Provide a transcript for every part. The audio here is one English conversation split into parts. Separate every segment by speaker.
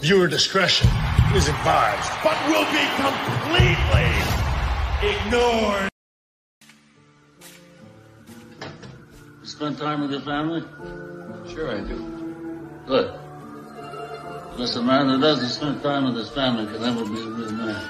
Speaker 1: Viewer discretion is advised.
Speaker 2: But will be completely ignored.
Speaker 3: Spend time with your family?
Speaker 4: Sure I do.
Speaker 3: Good. Because a man that doesn't spend time with his family can never be a real man.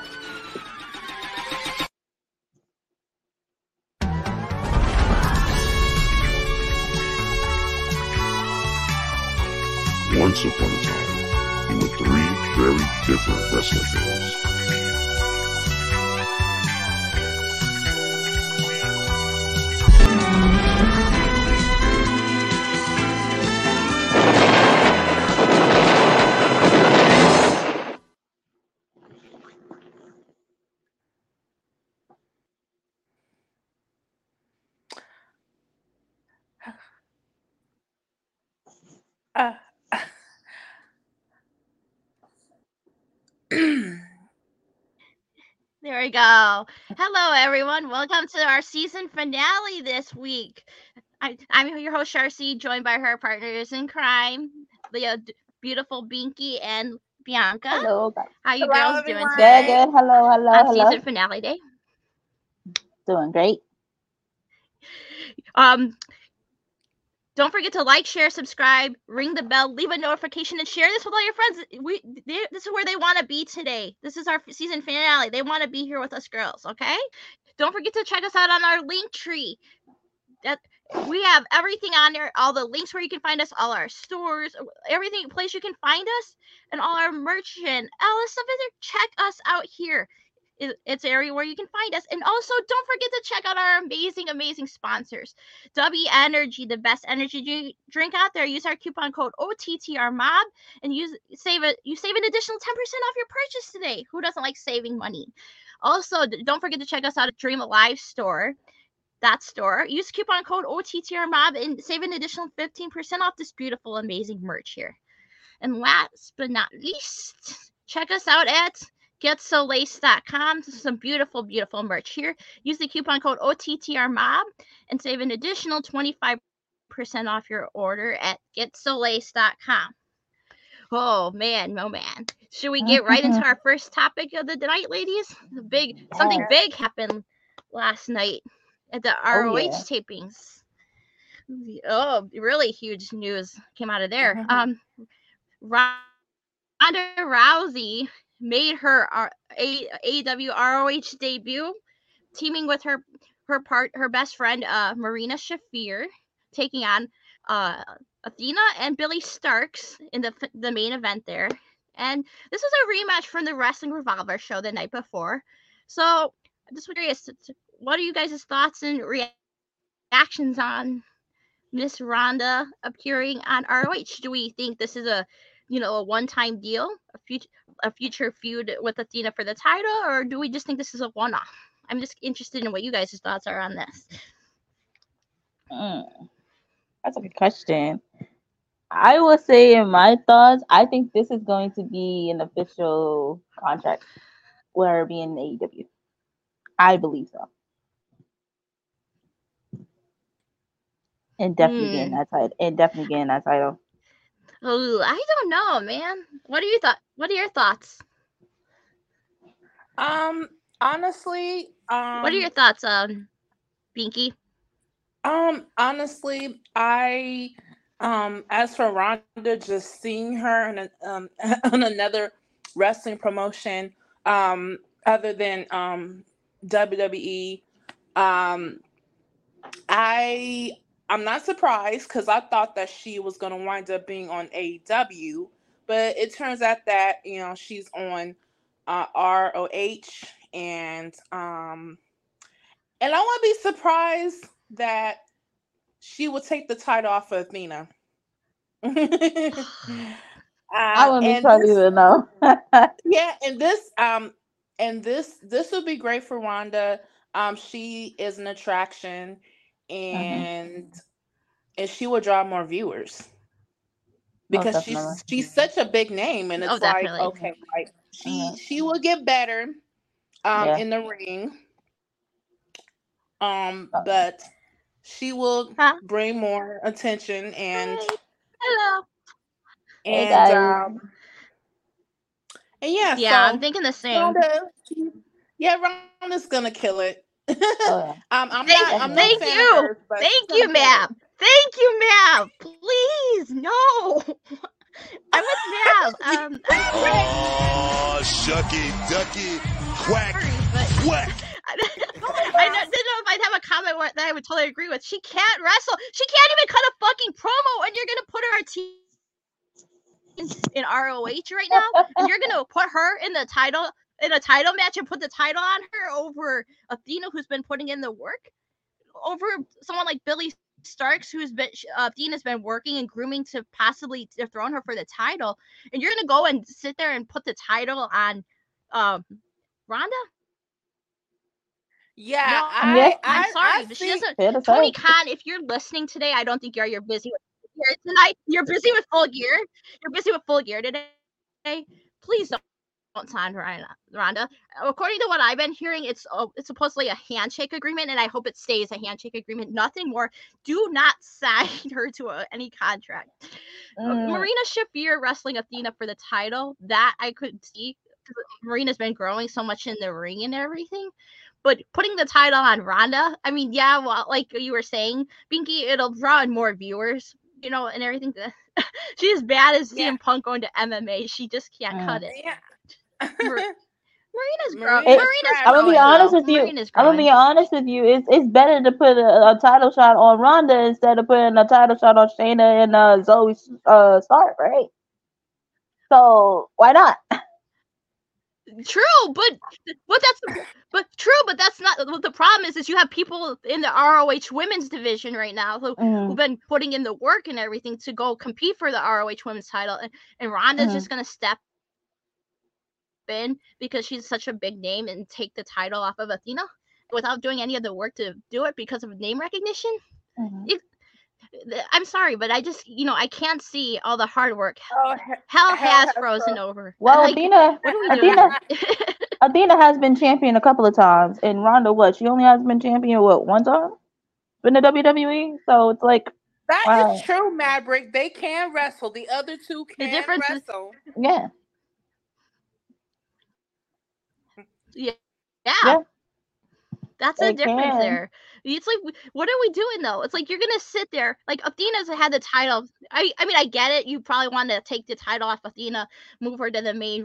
Speaker 5: Once upon a time, you were three very different wrestling fans.
Speaker 6: There we go. Hello, everyone. Welcome to our season finale this week. I'm your host, Sharcy, joined by her partners in crime, the beautiful Binky and Bianca.
Speaker 7: Hello, guys.
Speaker 6: How you
Speaker 8: Hello,
Speaker 6: girls doing
Speaker 8: everyone.
Speaker 6: today?
Speaker 7: Good. Hello.
Speaker 6: On season finale day.
Speaker 7: Doing great.
Speaker 6: Don't forget to like, share, subscribe, ring the bell, leave a notification, and share this with all your friends. This is where they want to be today. This is our season finale. They want to be here with us girls, okay? Don't forget to check us out on our link tree. We have everything on there, all the links where you can find us, all our stores, everything place you can find us, and all our merch and all this stuff is there. Check us out here. It's an area where you can find us. And also, don't forget to check out our amazing sponsors. W Energy, the best energy drink out there. Use our coupon code OTTRMOB and you save an additional 10% off your purchase today. Who doesn't like saving money? Also, don't forget to check us out at Dream Alive store. That store. Use coupon code OTTRMOB and save an additional 15% off this beautiful, amazing merch here. And last but not least, check us out at GetSoLace.com. Some beautiful merch here. Use the coupon code OTTRMOB and save an additional 25% off your order at GetSoLace.com. Oh man. Should we get right into our first topic of the night, ladies? Something big happened last night at the ROH tapings. Oh, really huge news came out of there. Ronda Rousey made her AEW ROH debut, teaming with her best friend Marina Shafir, taking on Athena and Billy Starks in the main event there. And this was a rematch from the Wrestling Revolver show the night before. So I'm just curious, what are you guys' thoughts and reactions on Miss Ronda appearing on ROH? Do we think this is a one-time deal, a future feud with Athena for the title, or do we just think this is a one-off? I'm just interested in what you guys' thoughts are on this.
Speaker 7: That's a good question. I will say in my thoughts, I think this is going to be an official contract with her being in AEW. I believe so. And definitely getting that title.
Speaker 6: Oh, I don't know, man. What are your thoughts?
Speaker 8: Honestly,
Speaker 6: what are your thoughts, Binky?
Speaker 8: Honestly, I as for Ronda, just seeing her in on another wrestling promotion other than WWE, I'm not surprised because I thought that she was going to wind up being on AEW, but it turns out that she's on ROH, and I wouldn't be surprised that she would take the title off of Athena.
Speaker 7: I wouldn't be surprised either, no.
Speaker 8: Yeah, and this would be great for Ronda. She is an attraction, and she will draw more viewers because she's such a big name, and it's like
Speaker 6: definitely.
Speaker 8: Okay, like she will get better in the ring, but she will bring more attention and
Speaker 6: hello
Speaker 8: and And yeah,
Speaker 6: Yeah,
Speaker 8: so
Speaker 6: I'm thinking the same.
Speaker 8: Ronda's gonna kill it.
Speaker 7: Oh,
Speaker 8: I'm not a
Speaker 6: Thank
Speaker 8: fan
Speaker 6: you.
Speaker 8: of hers, but
Speaker 6: Thank
Speaker 8: she's
Speaker 6: you,
Speaker 8: gonna kill
Speaker 6: Mav. Thank you, Mav. Please, no. I'm with Mav.
Speaker 2: Oh, shucky, ducky, quack, quack.
Speaker 6: I didn't know if I'd have a comment that I would totally agree with. She can't wrestle. She can't even cut a fucking promo, and you're gonna put her in ROH right now, and you're gonna put her in a title match and put the title on her over Athena, who's been putting in the work, over someone like Billy Starks, who's been Athena's been working and grooming to possibly dethrone her for the title, and you're gonna go and sit there and put the title on Ronda?
Speaker 8: Yeah,
Speaker 6: No, I'm sorry, but she doesn't. Tony Khan, if you're listening today, I don't think you're busy with tonight. You're busy with Full Gear. You're busy with Full Gear today. Please don't sign Ronda. According to what I've been hearing, it's supposedly a handshake agreement, and I hope it stays a handshake agreement. Nothing more. Do not sign her to any contract. Marina Shafir wrestling Athena for the title, that I could see. Marina's been growing so much in the ring and everything. But putting the title on Ronda, I mean, yeah, well, like you were saying, Binky, it'll draw in more viewers, and everything. She's as bad as CM Punk going to MMA. She just can't cut it.
Speaker 8: Yeah.
Speaker 6: Marina's growing.
Speaker 7: I'm gonna be honest with you. It's better to put a title shot on Ronda instead of putting a title shot on Shayna and Zoe Stark, right? So why not?
Speaker 6: True, but that's not the problem. Is you have people in the ROH women's division right now who've been putting in the work and everything to go compete for the ROH women's title, and Ronda's just gonna step in because she's such a big name and take the title off of Athena without doing any of the work to do it because of name recognition. I'm sorry, but I just I can't see all the hard work. Hell has frozen over.
Speaker 7: Well, Athena has been champion a couple of times, and Ronda, she only has been champion one time in the WWE. So it's like
Speaker 8: that is true, Maverick. They can wrestle. The other two can wrestle.
Speaker 6: Yeah. That's the difference there. It's like, what are we doing though? It's like you're gonna sit there. Like Athena's had the title. I mean, I get it. You probably want to take the title off Athena, move her to the main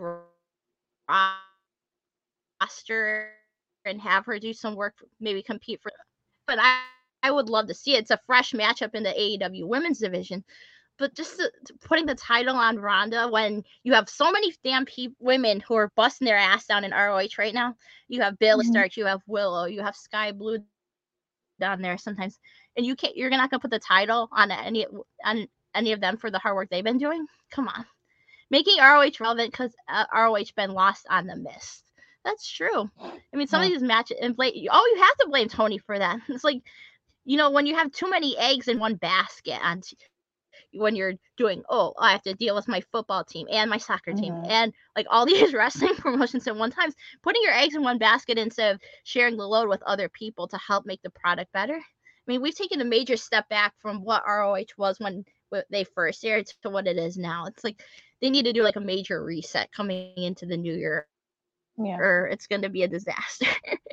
Speaker 6: roster, and have her do some work, maybe compete for. But I would love to see it. It's a fresh matchup in the AEW women's division. But just putting the title on Ronda when you have so many damn women who are busting their ass down in ROH right now. You have Billy Stark, you have Willow, you have Sky Blue down there sometimes, and you're not gonna put the title on any of them for the hard work they've been doing. Come on, making ROH relevant because ROH been lost on the mist. That's true. I mean, some of these matches and you have to blame Tony for that. It's like when you have too many eggs in one basket and when you're doing, I have to deal with my football team and my soccer team and like all these wrestling promotions at one time, putting your eggs in one basket instead of sharing the load with other people to help make the product better. I mean, we've taken a major step back from what ROH was when they first aired to what it is now. It's like they need to do like a major reset coming into the new year, or it's going to be a disaster.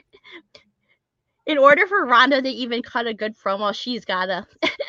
Speaker 6: In order for Ronda to even cut a good promo, she's gotta.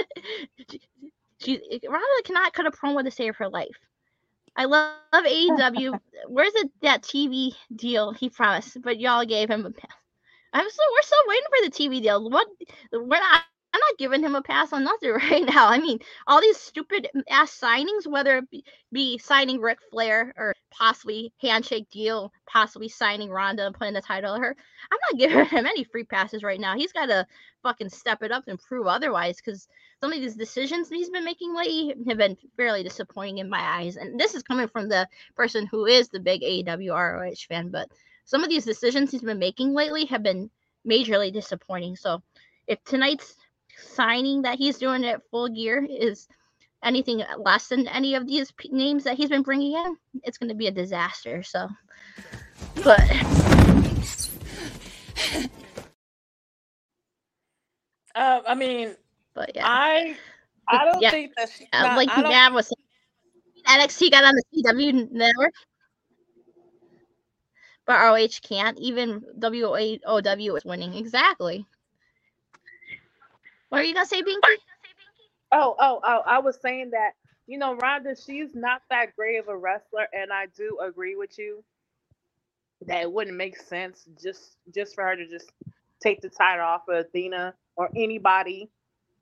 Speaker 6: Ronda cannot cut a promo to save her life. I love AEW. Where's that TV deal he promised? But y'all gave him a pass. We're still waiting for the TV deal. I'm not giving him a pass on nothing right now. I mean, all these stupid ass signings, whether it be signing Ric Flair or possibly handshake deal, possibly signing Ronda and putting the title on her. I'm not giving him any free passes right now. He's got to fucking step it up and prove otherwise, because some of these decisions he's been making lately have been fairly disappointing in my eyes. And this is coming from the person who is the big AEW ROH fan, but some of these decisions he's been making lately have been majorly disappointing. So if tonight's signing that he's doing at Full Gear is anything less than any of these names that he's been bringing in, it's going to be a disaster. So, but
Speaker 8: I mean,
Speaker 6: but yeah,
Speaker 8: I don't think that she's
Speaker 6: like Matt was saying, NXT got on the CW network. but ROH can't. Even WOW is winning. Exactly. What are you gonna say, Binky?
Speaker 8: Oh, I was saying that, Ronda, she's not that great of a wrestler, and I do agree with you that it wouldn't make sense just for her to just take the title off of Athena or anybody,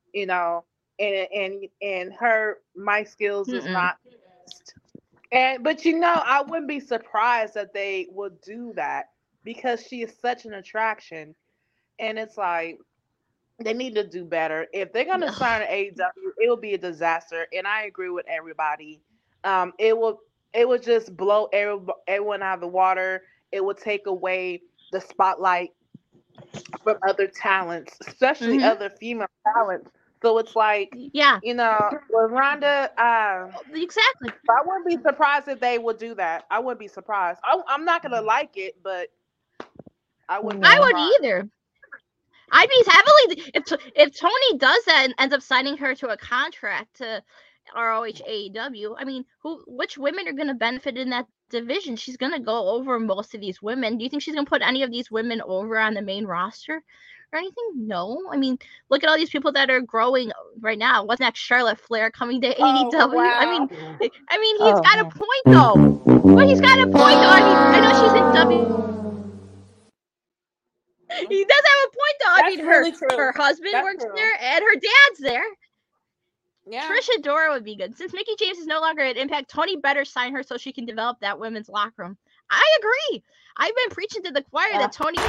Speaker 8: and her mic skills is not. But I wouldn't be surprised that they would do that because she is such an attraction, and it's like they need to do better. If they're gonna sign an AEW, it will be a disaster, and I agree with everybody. It will just blow everyone out of the water. It will take away the spotlight from other talents, especially other female talents. So it's like, with Ronda,
Speaker 6: exactly.
Speaker 8: I wouldn't be surprised if they would do that. I wouldn't be surprised. I'm not gonna like it, but I wouldn't.
Speaker 6: I wouldn't either. I'd be heavily if Tony does that and ends up signing her to a contract to ROH AEW. I mean, which women are going to benefit in that division? She's going to go over most of these women. Do you think she's going to put any of these women over on the main roster or anything? No. I mean, look at all these people that are growing right now. Wasn't that Charlotte Flair coming to AEW?
Speaker 8: Wow.
Speaker 6: I mean, he's got a point though. But he's got a point though. I know she's in W. He does have a point though.
Speaker 8: That's really true.
Speaker 6: Her husband works there and her dad's there. Yeah. Trish Adora would be good. Since Mickie James is no longer at Impact, Tony better sign her so she can develop that women's locker room. I agree. I've been preaching to the choir that Tony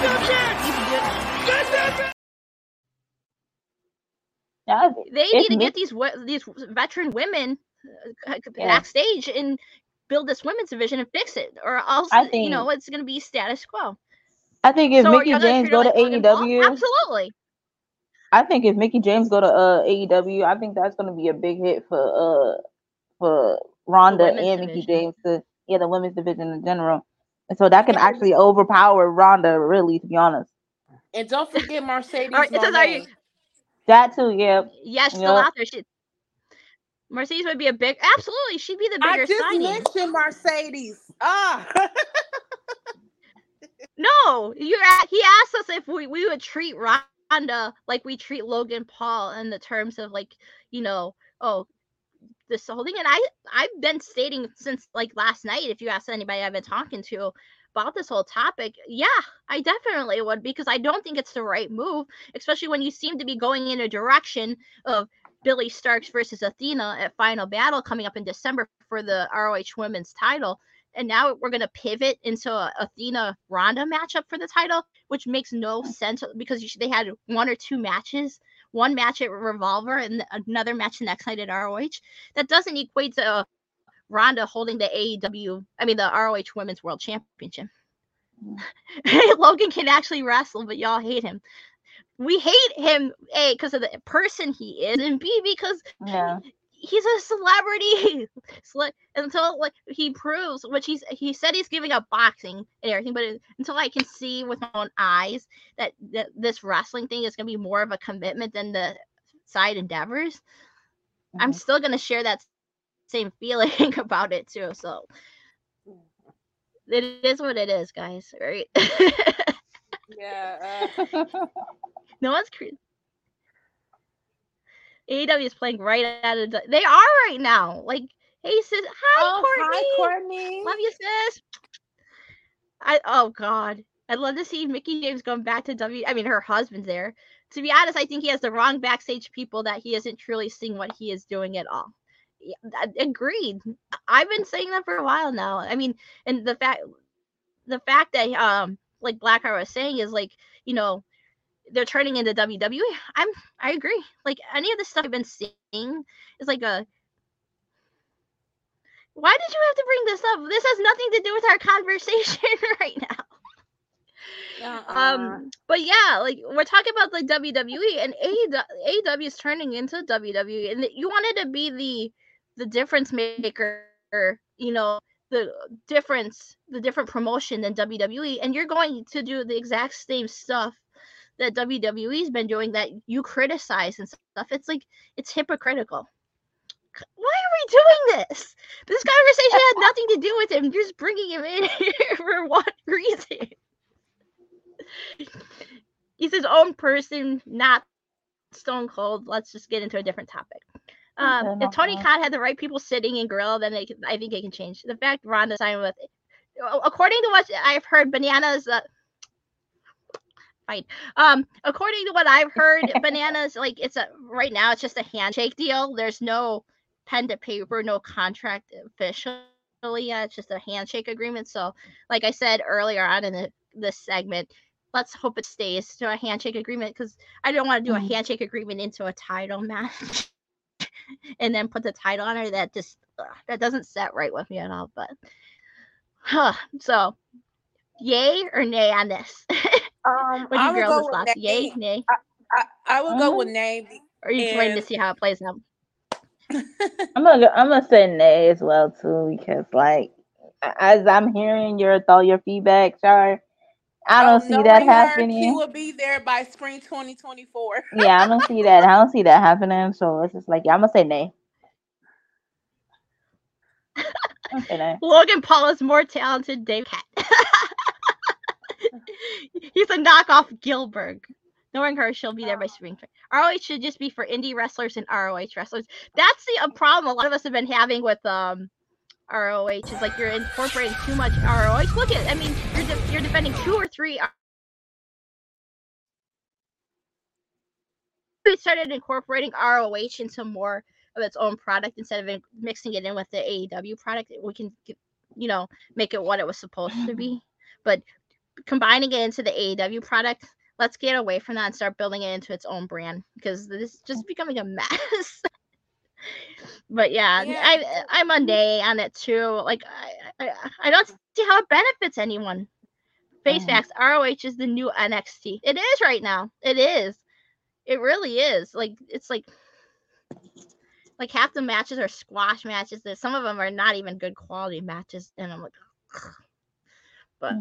Speaker 6: they need to get these veteran women backstage and build this women's division and fix it, or else it's going to be status quo.
Speaker 7: I think if Mickie James go to AEW,
Speaker 6: absolutely.
Speaker 7: I think if Mickie James go to AEW, I think that's going to be a big hit for Ronda and Mickie James the women's division in general, and so that can actually overpower Ronda, really, to be honest.
Speaker 8: And don't forget Mercedes.
Speaker 7: That too, yeah.
Speaker 6: Yes, still out there. Mercedes would be a big. Absolutely, she'd be the bigger signing.
Speaker 8: I just mentioned Mercedes.
Speaker 6: No, he asked us if we would treat Ronda like we treat Logan Paul in the terms of this whole thing. And I've been stating since last night, if you ask anybody I've been talking to about this whole topic, I definitely would, because I don't think it's the right move, especially when you seem to be going in a direction of Billy Starks versus Athena at Final Battle coming up in December for the ROH Women's title. And now we're going to pivot into a Athena-Ronda matchup for the title, which makes no sense because they had one or two matches, one match at Revolver and another match the next night at ROH. That doesn't equate to Ronda holding the ROH Women's World Championship. Logan can actually wrestle, but y'all hate him. We hate him, A, because of the person he is, and B, because he's a celebrity until he proves, which he said he's giving up boxing and everything, but until I can see with my own eyes that this wrestling thing is going to be more of a commitment than the side endeavors, I'm still going to share that same feeling about it too. So it is what it is, guys, right? No one's AEW is playing right out of they are right now. Hey sis, hi Courtney. Love you, sis. God. I'd love to see Mickie James going back to her husband's there. To be honest, I think he has the wrong backstage people that he isn't truly seeing what he is doing at all. Yeah, agreed. I've been saying that for a while now. I mean, and the fact that Blackheart was saying is they're turning into WWE. I agree. Any of the stuff I've been seeing is why did you have to bring this up? This has nothing to do with our conversation right now. But yeah, we're talking about WWE, and AEW is turning into WWE, and you wanted to be the difference maker, the different promotion than WWE, and you're going to do the exact same stuff that WWE's been doing that you criticize and stuff. It's it's hypocritical. Why are we doing this? This conversation had nothing to do with him. You're just bringing him in here for what reason? He's his own person, not Stone Cold. Let's just get into a different topic. If Tony Khan had the right people sitting in Gorilla, then I think it can change. The fact Ronda signed with, according to what I've heard, Bananas. Fine. According to what I've heard, Bananas, like right now it's just a handshake deal. There's no pen to paper, no contract officially yet. It's just a handshake agreement. So, like I said earlier on in this segment, let's hope it stays to a handshake agreement, because I don't want to do a handshake agreement into a title match and then put the title on her. That just that doesn't set right with me at all. But so, yay or nay on this? What do you girls' thoughts? Yay, nay?
Speaker 8: I would go with nay.
Speaker 6: Or are you just waiting to see how it plays out?
Speaker 7: I'm gonna say nay as well too, because like as I'm hearing your feedback, Char, I don't see that happening.
Speaker 8: He will be there by spring 2024.
Speaker 7: Yeah, I don't see that. I don't see that happening. So it's just like, yeah, I'm gonna say nay.
Speaker 6: Logan Paul is more talented Dave Cat. He's a knockoff Gilbert. Knowing her, she'll be there by spring. ROH should just be for indie wrestlers and ROH wrestlers. That's the problem a lot of us have been having with ROH. Is like you're incorporating too much ROH. Look at, I mean, you're defending 2 or 3. We started incorporating ROH into more of its own product instead of mixing it in with the AEW product. We can, make it what it was supposed to be. But combining it into the AEW product, let's get away from that and start building it into its own brand, because this is just becoming a mess. But yeah, I'm a nay on it too. Like I don't see how it benefits anyone. Face facts, ROH is the new NXT. It is right now. It is. It really is. Like it's like half the matches are squash matches. Some of them are not even good quality matches, and I'm like, ugh. But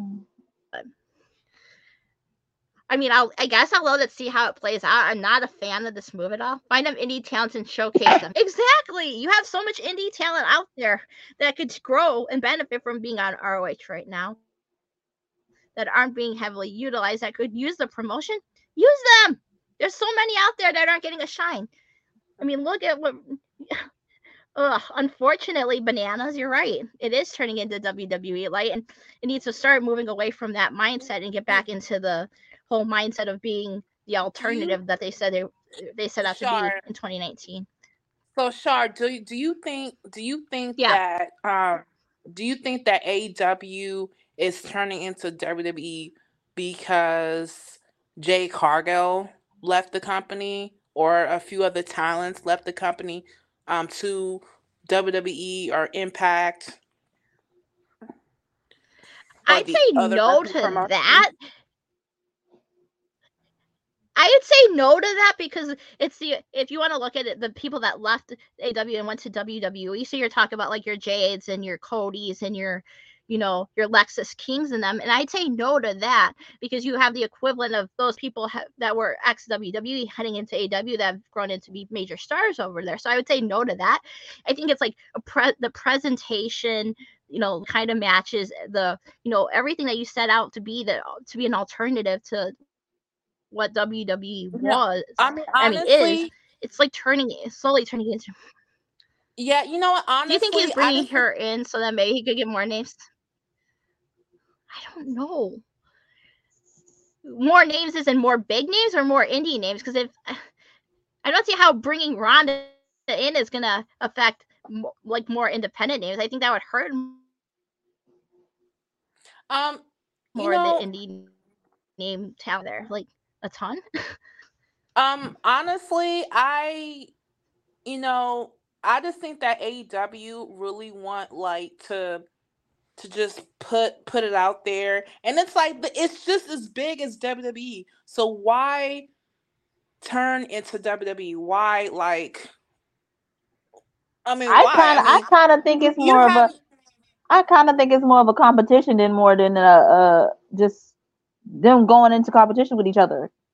Speaker 6: I mean, I guess I'll let it see how it plays out. I'm not a fan of this move at all. Find them indie talents and showcase them. Exactly. You have so much indie talent out there that could grow and benefit from being on ROH right now that aren't being heavily utilized, that could use the promotion. Use them. There's so many out there that aren't getting a shine. I mean, look at what... unfortunately, Bananas, you're right. It is turning into WWE Light, and it needs to start moving away from that mindset and get back into the whole mindset of being the alternative that they said they set out to be in 2019.
Speaker 8: So, Shar, do you think that AEW is turning into WWE because Jay Cargill left the company, or a few other talents left the company to WWE or Impact?
Speaker 6: I'd say no to that. I'd say no to that, because if you want to look at it, the people that left AEW and went to WWE, so you're talking about like your Jades and your Codys and your Lexus Kings and them, and I'd say no to that, because you have the equivalent of those people that were ex-WWE heading into AEW that have grown into be major stars over there. So I would say no to that. I think it's like the presentation, kind of matches everything that you set out to be an alternative to what WWE was.
Speaker 8: I mean, honestly,
Speaker 6: it's like slowly turning into.
Speaker 8: Yeah, you know what? Honestly,
Speaker 6: do you think he's bringing her in so that maybe he could get more names? I don't know. More names is in more big names or more indie names? Because I don't see how bringing Ronda in is gonna affect more independent names. I think that would hurt more the indie name town there, like a ton.
Speaker 8: Honestly, I just think that AEW really want to just put it out there, and it's like it's just as big as WWE. So why turn into WWE? Why
Speaker 7: I kind of think it's more of a competition than just them going into competition with each other.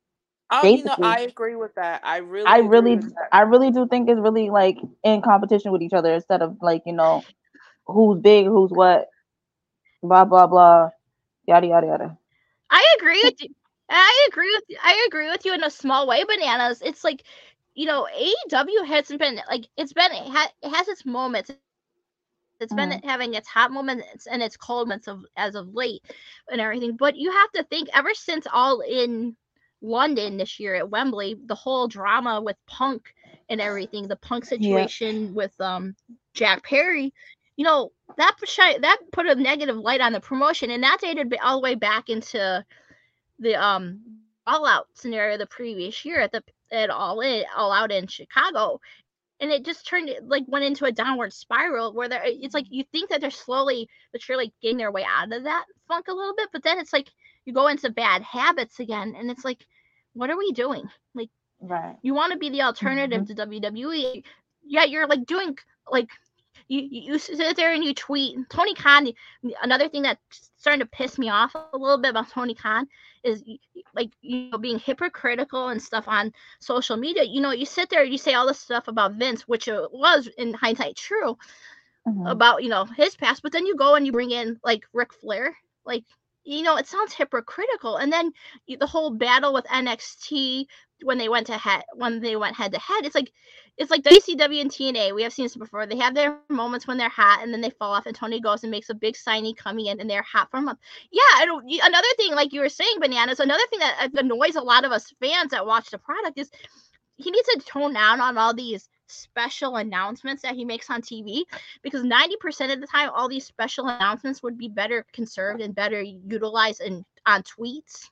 Speaker 8: Oh,
Speaker 7: Basically,
Speaker 8: I agree with that. I really agree with that.
Speaker 7: I really do think it's really like in competition with each other instead of like, who's big, who's what, blah blah blah, yada yada yada.
Speaker 6: I agree with you. I agree with you in a small way, Bananas. It's like, AEW hasn't been like it has its moments. It's been having its hot moments and its cold moments as of late and everything. But you have to think, ever since All In London this year at Wembley, the whole drama with Punk and everything, the Punk situation with Jack Perry, that put a negative light on the promotion, and that dated all the way back into the All Out scenario the previous year at All Out in Chicago. And it just went into a downward spiral where it's like you think that they're slowly but surely getting their way out of that funk a little bit, but then it's like you go into bad habits again, and it's like, what are we doing? Like,
Speaker 7: right?
Speaker 6: You want to be the alternative to WWE, yeah? You're like doing like you sit there and you tweet. Tony Khan. Another thing that's starting to piss me off a little bit about Tony Khan is being hypocritical and stuff on social media. You sit there and you say all this stuff about Vince, which it was in hindsight true about his past, but then you go and you bring in like Ric Flair, like it sounds hypocritical. And then the whole battle with NXT when they went head to head, it's like WCW and TNA. We have seen this before. They have their moments when they're hot, and then they fall off, and Tony goes and makes a big signee coming in, and they're hot for a month. Yeah, another thing, like you were saying, Bananas, another thing that annoys a lot of us fans that watch the product is he needs to tone down on all these special announcements that he makes on TV, because 90% of the time, all these special announcements would be better conserved and better utilized on tweets.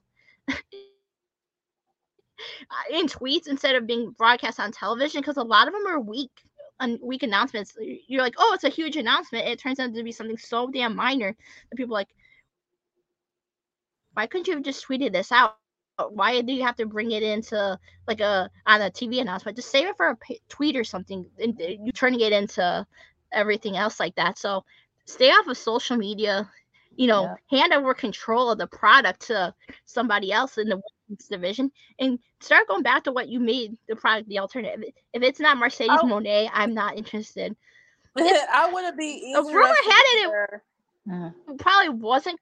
Speaker 6: In tweets instead of being broadcast on television, because a lot of them are weak announcements. You're like, oh, it's a huge announcement. It turns out to be something so damn minor that people are like, why couldn't you have just tweeted this out? Why do you have to bring it into like on a TV announcement? Just save it for a tweet or something, and you're turning it into everything else like that. So stay off of social media. Hand over control of the product to somebody else in the women's division, and start going back to what you made the product the alternative. If it's not Mercedes Moné, I'm not interested.
Speaker 8: I wouldn't be interested.
Speaker 6: Rumor had it probably wasn't.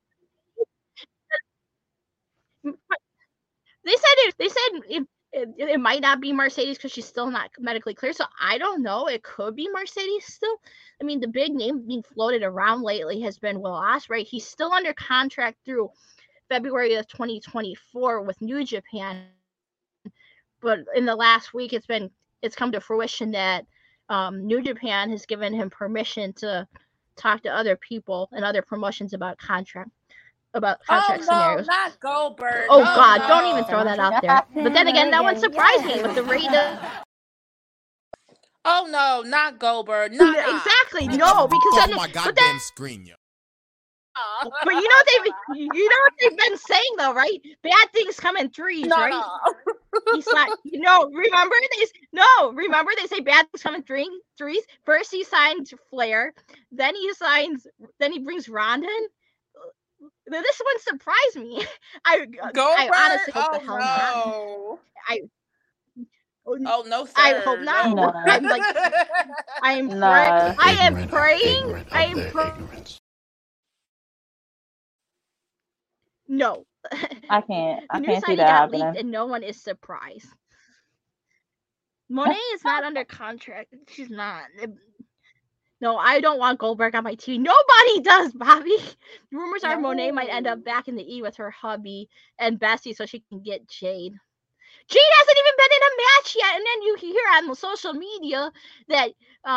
Speaker 6: They said it might not be Mercedes because she's still not medically clear. So I don't know. It could be Mercedes still. I mean, the big name being floated around lately has been Will Ospreay. He's still under contract through February of 2024 with New Japan. But in the last week, it's come to fruition that New Japan has given him permission to talk to other people and other promotions about contract scenarios.
Speaker 8: Not Goldberg.
Speaker 6: Oh, God, no. Don't even throw that out there. But then again, that one surprised me with the rate of...
Speaker 8: Oh, no, not Goldberg.
Speaker 6: Exactly, no, because then...
Speaker 2: my goddamn screen, yo.
Speaker 6: But you know what they've been saying though, right? Bad things come in threes, right? He's not, remember they say bad things come in threes. First he signs Flair, then he brings Ronda in. This one surprised me. I honestly hope the hell not.
Speaker 8: No, sir.
Speaker 6: I hope not.
Speaker 7: No.
Speaker 6: I am praying. No.
Speaker 7: I can't see that
Speaker 6: happening.
Speaker 7: happening.
Speaker 6: And no one is surprised. Monet is not under contract. She's not. No, I don't want Goldberg on my team. Nobody does, Bobby. Rumors are Monet might end up back in the E with her hubby and Bessie so she can get Jade. Jade hasn't even been in a match yet, and then you hear on the social media that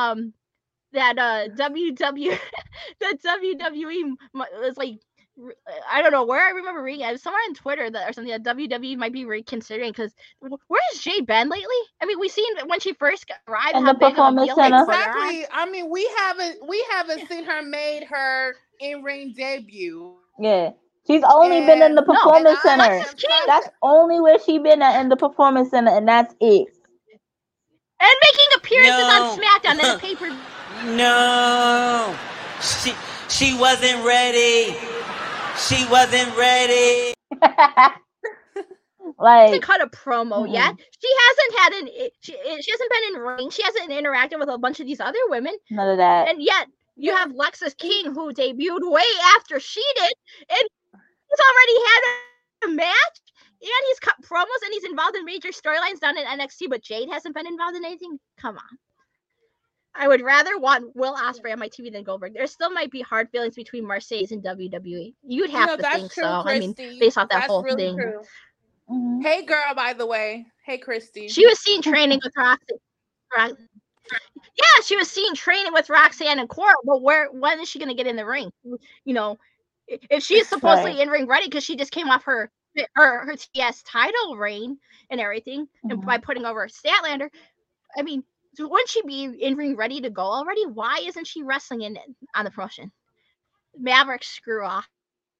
Speaker 6: WWE is like, I don't know where. I remember reading it somewhere on Twitter or something that WWE might be reconsidering, because where's Jade been lately? I mean, we've seen when she first arrived
Speaker 7: in the Performance Center.
Speaker 8: Exactly. I mean, we haven't seen her made her in-ring debut.
Speaker 7: Yeah, she's only been in the Performance Center. That's only where she been at, in the Performance Center, and that's it.
Speaker 6: And making appearances on SmackDown and the paper.
Speaker 9: No, she wasn't ready. She wasn't ready.
Speaker 7: Like,
Speaker 6: hasn't cut a promo yet. She hasn't had she hasn't been in ring. She hasn't interacted with a bunch of these other women.
Speaker 7: none of that.
Speaker 6: And yet you have Lexis King, who debuted way after she did, and he's already had a match, and he's cut promos, and he's involved in major storylines down in NXT, but Jade hasn't been involved in anything? Come on. I would rather want Will Ospreay on my TV than Goldberg. There still might be hard feelings between Mercedes and WWE. You'd have to think
Speaker 8: true,
Speaker 6: so.
Speaker 8: Christy.
Speaker 6: I mean, based off that whole
Speaker 8: really
Speaker 6: thing.
Speaker 8: True.
Speaker 7: Mhm.
Speaker 8: Hey, girl, by the way. Hey, Christy.
Speaker 6: She was seen training with Roxanne. Yeah, she was seen training with Roxanne and Cora, but when is she going to get in the ring? You know, if she's supposedly in ring ready because she just came off her TS title reign and everything, and by putting over Statlander, I mean, wouldn't she be in ring ready to go already? Why isn't she wrestling on the promotion? Maverick, screw off.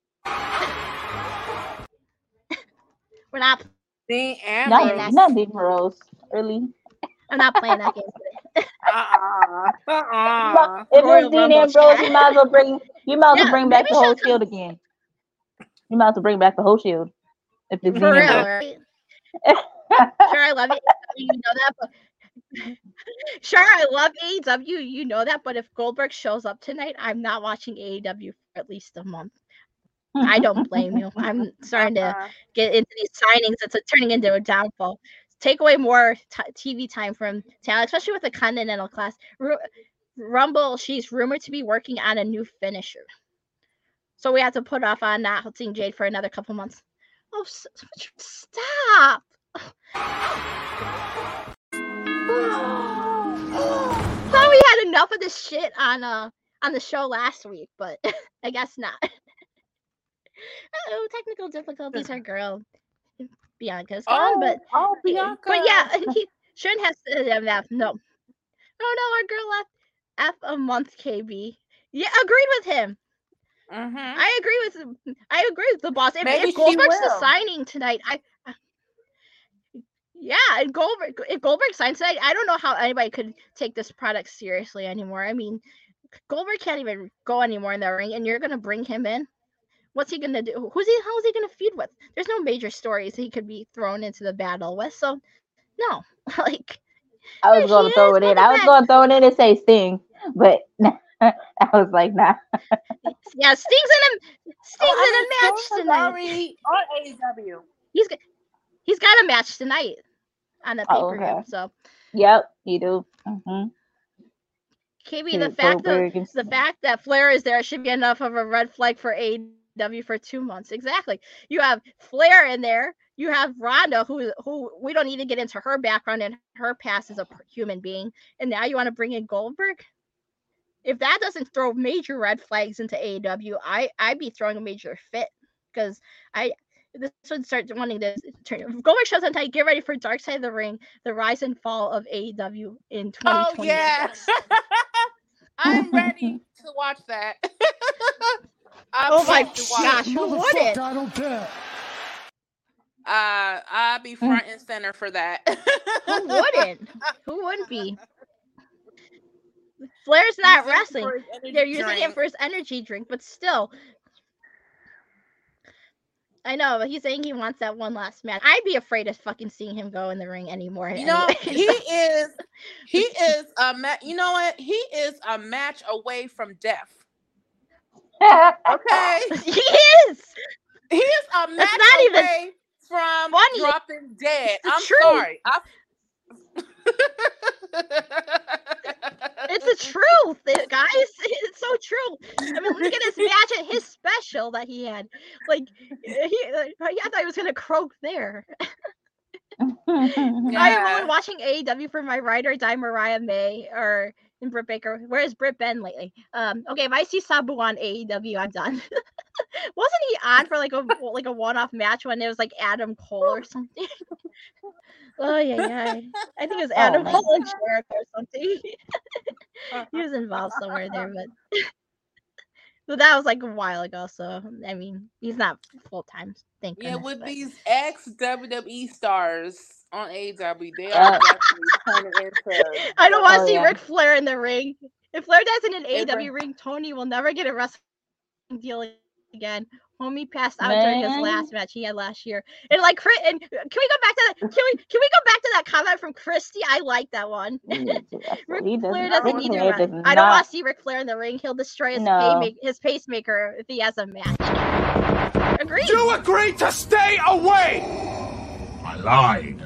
Speaker 6: We're not.
Speaker 7: Not Dean Rose. Really?
Speaker 6: I'm not playing that game today.
Speaker 7: If it's Dean Ambrose, you might as well bring back the whole Shield again. You might as well bring back the whole Shield. If it's
Speaker 6: For
Speaker 7: Dean
Speaker 6: real,
Speaker 7: Ambrose.
Speaker 6: right? Sure, I love it. You know that, but sure, I love AEW. You know that, but if Goldberg shows up tonight, I'm not watching AEW for at least a month. I don't blame you. I'm starting to get into these signings. It's turning into a downfall. Take away more TV time from talent, especially with the Continental class. Rumble, she's rumored to be working on a new finisher. So we have to put off on not seeing Jade for another couple months. Oh, stop. Thought we had enough of this shit on the show last week, but I guess not. Oh, technical difficulties, our girl Bianca's gone, but
Speaker 8: Bianca.
Speaker 6: But yeah, he shouldn't have said that. No, our girl left F a month. KB, yeah, agreed with him. I agree with the boss. If Goldberg's the signing tonight, if Goldberg signs tonight, I don't know how anybody could take this product seriously anymore. I mean, Goldberg can't even go anymore in the ring, and you're gonna bring him in. What's he gonna do? How is he gonna feud with? There's no major stories he could be thrown into the battle with. So, no, like
Speaker 7: I was gonna throw it in. I was gonna throw it in and say Sting, but I was like, nah.
Speaker 6: Yeah, Sting's in a match tonight.
Speaker 8: On AEW.
Speaker 6: He's got a match tonight on the pay-per-view.
Speaker 7: Okay.
Speaker 6: So.
Speaker 7: Yep, you do.
Speaker 6: KB, the fact that Flair is there should be enough of a red flag for AEW for 2 months. Exactly. You have Flair in there. You have Ronda, who we don't even get into her background and her past as a human being. And now you want to bring in Goldberg? If that doesn't throw major red flags into AEW, I'd be throwing a major fit because this would start wanting to turn. If Goldberg shows up tonight, get ready for Dark Side of the Ring, the rise and fall of AEW in 2026.
Speaker 8: Oh, yeah. I'm ready to watch that.
Speaker 6: Oh my gosh, who wouldn't?
Speaker 1: I don't care.
Speaker 8: I'll be front and center for that.
Speaker 6: Who wouldn't? Who wouldn't be? Flair's not wrestling. They're using it for his energy drink, but still. I know, but he's saying he wants that one last match. I'd be afraid of fucking seeing him go in the ring anymore.
Speaker 8: You know, he is you know what? He is a match away from death. Okay?
Speaker 6: He is!
Speaker 8: He is a match away from dropping dead. I'm sorry.
Speaker 6: It's the truth, guys. It's so true. I mean, look at his match at his special that he had. Like, I thought he was gonna croak there. I am watching AEW for my ride or die Mariah May or Britt Baker. Where's Britt Ben lately? Okay, if I see Sabu on AEW, I'm done. Wasn't he on for like a one-off match when it was like Adam Cole or something? Oh yeah. I think it was Adam Cole and Jericho or something. He was involved somewhere there, but that was like a while ago. So I mean, he's not full time. Thank goodness.
Speaker 8: Yeah, with these ex WWE stars on AEW, they are definitely turning into.
Speaker 6: I don't want to see Ric Flair in the ring. If Flair does in an AEW ring, Tony will never get a wrestling deal again. Homie passed out during his
Speaker 7: Man.
Speaker 6: last match he had last year. And like, and can we go back to that? Can we go back to that comment from Christy? I like that one. Ric Flair doesn't need to rest. I don't want to see Ric Flair in the ring. He'll destroy his pacemaker if he has a match. Agreed.
Speaker 2: You agreed to stay away.
Speaker 1: I lied.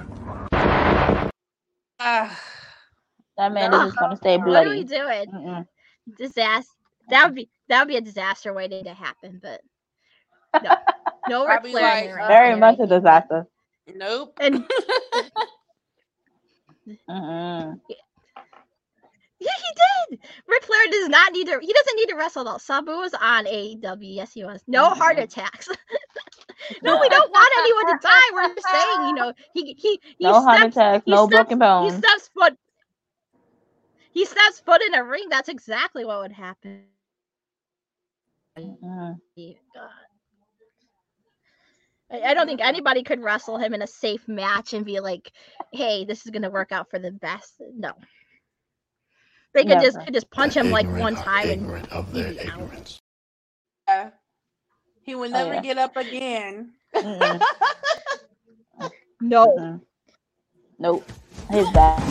Speaker 7: That man is just gonna stay bloody.
Speaker 6: What are we doing? Disaster. That would be a disaster waiting to happen, but no Ric Flair in the ring.
Speaker 7: Very much a disaster.
Speaker 8: Nope.
Speaker 6: And yeah, he did. Ric Flair does not need to. He doesn't need to wrestle though. Sabu was on AEW. Yes, he was. No heart attacks. No, we don't want anyone to die. We're just saying, he
Speaker 7: no heart attacks, no broken bones.
Speaker 6: He steps foot in a ring. That's exactly what would happen. I don't think anybody could wrestle him in a safe match and be like, "Hey, this is gonna work out for the best." No, they could just punch him like one time and
Speaker 1: of their ignorance.
Speaker 8: Yeah. He would never get up again.
Speaker 6: No.
Speaker 7: Nope. His back.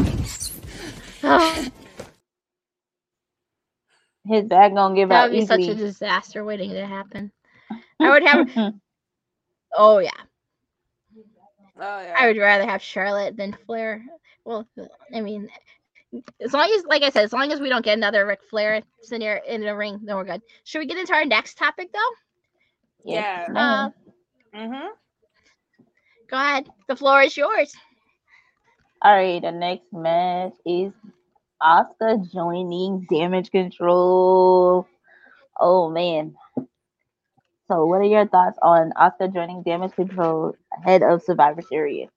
Speaker 7: His back gonna give out easily.
Speaker 6: That would be such a disaster waiting to happen. I would have. Oh yeah. I would rather have Charlotte than Flair. Well, I mean, as long as, like I said, as long as we don't get another Ric Flair scenario in the ring, then we're good. Should we get into our next topic though?
Speaker 8: Yeah.
Speaker 6: Go ahead. The floor is yours.
Speaker 7: All right. The next match is Asuka joining Damage Control. Oh man. So, what are your thoughts on Asuka joining Damage Control ahead of Survivor Series?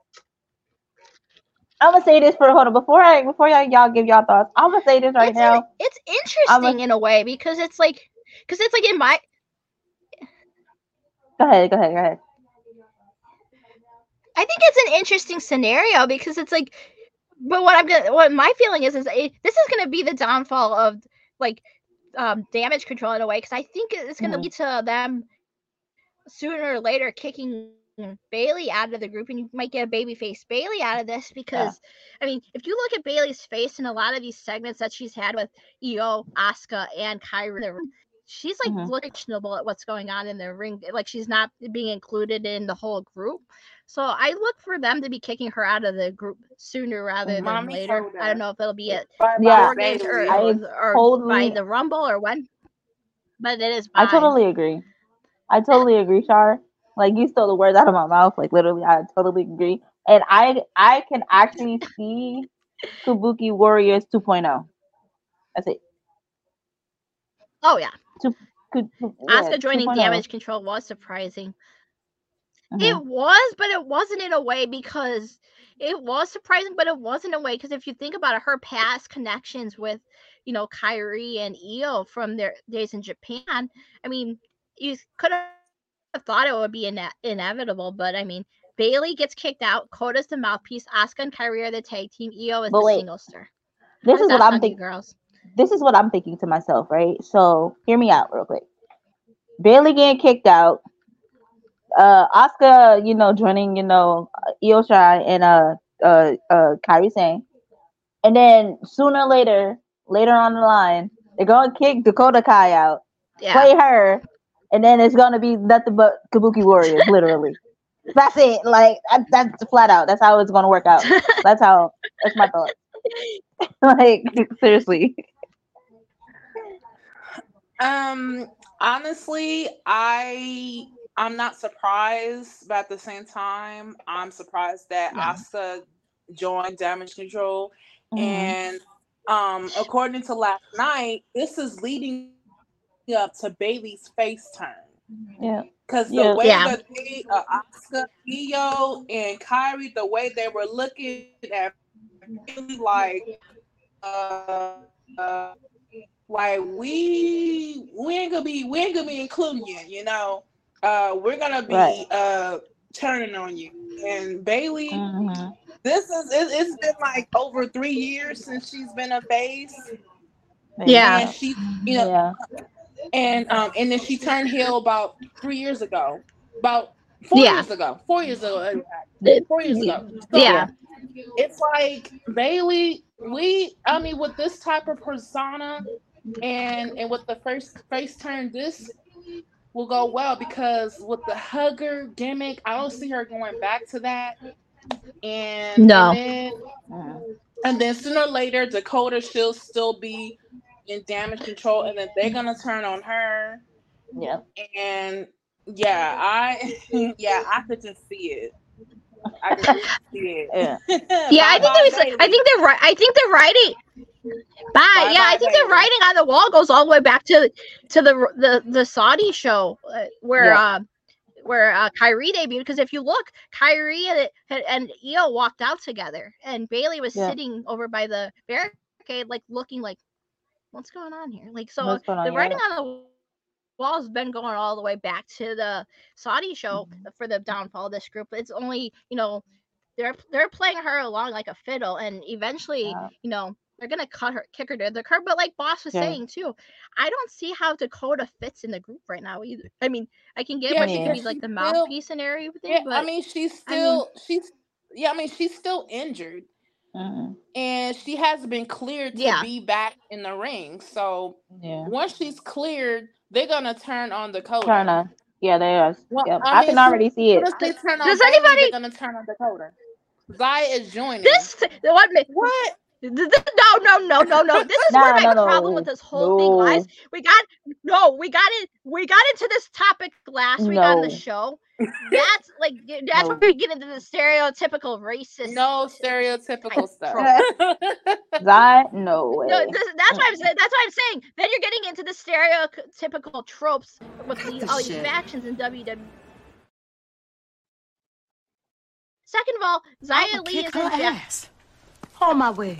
Speaker 7: I'm gonna say this before y'all give y'all thoughts. I'm gonna say this now.
Speaker 6: It's interesting in a way because it's like in my.
Speaker 7: Go ahead.
Speaker 6: I think it's an interesting scenario because it's like, but what my feeling is this is gonna be the downfall of like Damage Control in a way because I think it's gonna lead to them sooner or later kicking Bayley out of the group, and you might get a babyface Bayley out of this because I mean, if you look at Bayley's face in a lot of these segments that she's had with Io, Asuka, and Kairi, she's like looking questionable at what's going on in the ring, like she's not being included in the whole group. So I look for them to be kicking her out of the group sooner rather than later. I don't know if it'll be at War Games or by the Rumble or when, but it is.
Speaker 7: I totally agree, Shar. Like, you stole the words out of my mouth. Like, literally, I totally agree. And I can actually see Kabuki Warriors 2.0. That's it.
Speaker 6: Oh yeah. Asuka joining
Speaker 7: 2.0.
Speaker 6: Damage Control was surprising. It was, but it wasn't in a way because it was surprising, but it wasn't in a way because if you think about it, her past connections with, Kairi and Io from their days in Japan, I mean, you could have thought it would be inevitable, but I mean, Bayley gets kicked out, Koda's the mouthpiece, Asuka and Kairi are the tag team, Io is the single star.
Speaker 7: This is what I'm thinking,
Speaker 6: girls.
Speaker 7: This is what I'm thinking to myself, right? So hear me out real quick. Bayley getting kicked out. Asuka, joining, Io Shirai and Kairi Sane. And then sooner or later on the line, they're gonna kick Dakota Kai out, play her, and then it's gonna be nothing but Kabuki Warriors, literally. That's it. Like that's flat out. That's how it's gonna work out. That's my thought. Like, seriously.
Speaker 8: Honestly, I'm not surprised, but at the same time, I'm surprised that Asuka joined Damage Control. And according to last night, this is leading up to Bayley's face turn.
Speaker 7: Yeah.
Speaker 8: Because the way that they, Asuka, Io, and Kairi, the way they were looking at Bayley, like we ain't gonna be including you, we're gonna be turning on you. And Bayley, it's been like over 3 years since she's been a face.
Speaker 6: Yeah.
Speaker 8: And she, and then she turned heel about 3 years ago, about 4
Speaker 6: Yeah.
Speaker 8: years ago, 4 years ago, in fact.
Speaker 6: The-
Speaker 8: 4 years ago. So
Speaker 6: Yeah.
Speaker 8: it's like Bailey. I mean, with this type of persona, and with the face turn, this will go well because with the hugger gimmick, I don't see her going back to that. And
Speaker 6: No.
Speaker 8: and then sooner or later, Dakota she'll still be in Damage Control, and then they're gonna turn on her.
Speaker 7: Yeah.
Speaker 8: And I could just see it. I could just see it.
Speaker 7: Yeah.
Speaker 6: Yeah, I think they're writing. Bye. Yeah, I think the writing on the wall goes all the way back to the Saudi show where Kyrie debuted. Because if you look, Kyrie and Io walked out together, and Bailey was sitting over by the barricade, like looking like, what's going on here? Like, so the writing on the wall has been going all the way back to the Saudi show for the downfall of this group. It's only, they're playing her along like a fiddle, and eventually, they're gonna kick her to the curb. But like Boss was saying too, I don't see how Dakota fits in the group right now either. I mean, I can get why she could be like the mouthpiece and everything.
Speaker 8: Yeah,
Speaker 6: but
Speaker 8: I mean, she's still injured, and she hasn't been cleared to be back in the ring. So once she's cleared, they're gonna turn on Dakota.
Speaker 7: Yeah, they are.
Speaker 8: Well,
Speaker 7: Yep. I can already see it.
Speaker 8: Once they turn on
Speaker 6: Does
Speaker 8: Bailey,
Speaker 6: anybody?
Speaker 8: They're gonna turn on Dakota. Zaya is joining.
Speaker 6: What?
Speaker 8: What?
Speaker 6: No. This is where my problem with this whole thing lies. We got into this topic last week on the show. That's where we get into the stereotypical racist.
Speaker 8: No stereotypical stuff.
Speaker 7: No way.
Speaker 6: No, that's what I'm saying. That's what I'm saying. Then you're getting into the stereotypical tropes with all these factions in WWE. Second of all, Xia Li is in
Speaker 9: ass. On my way.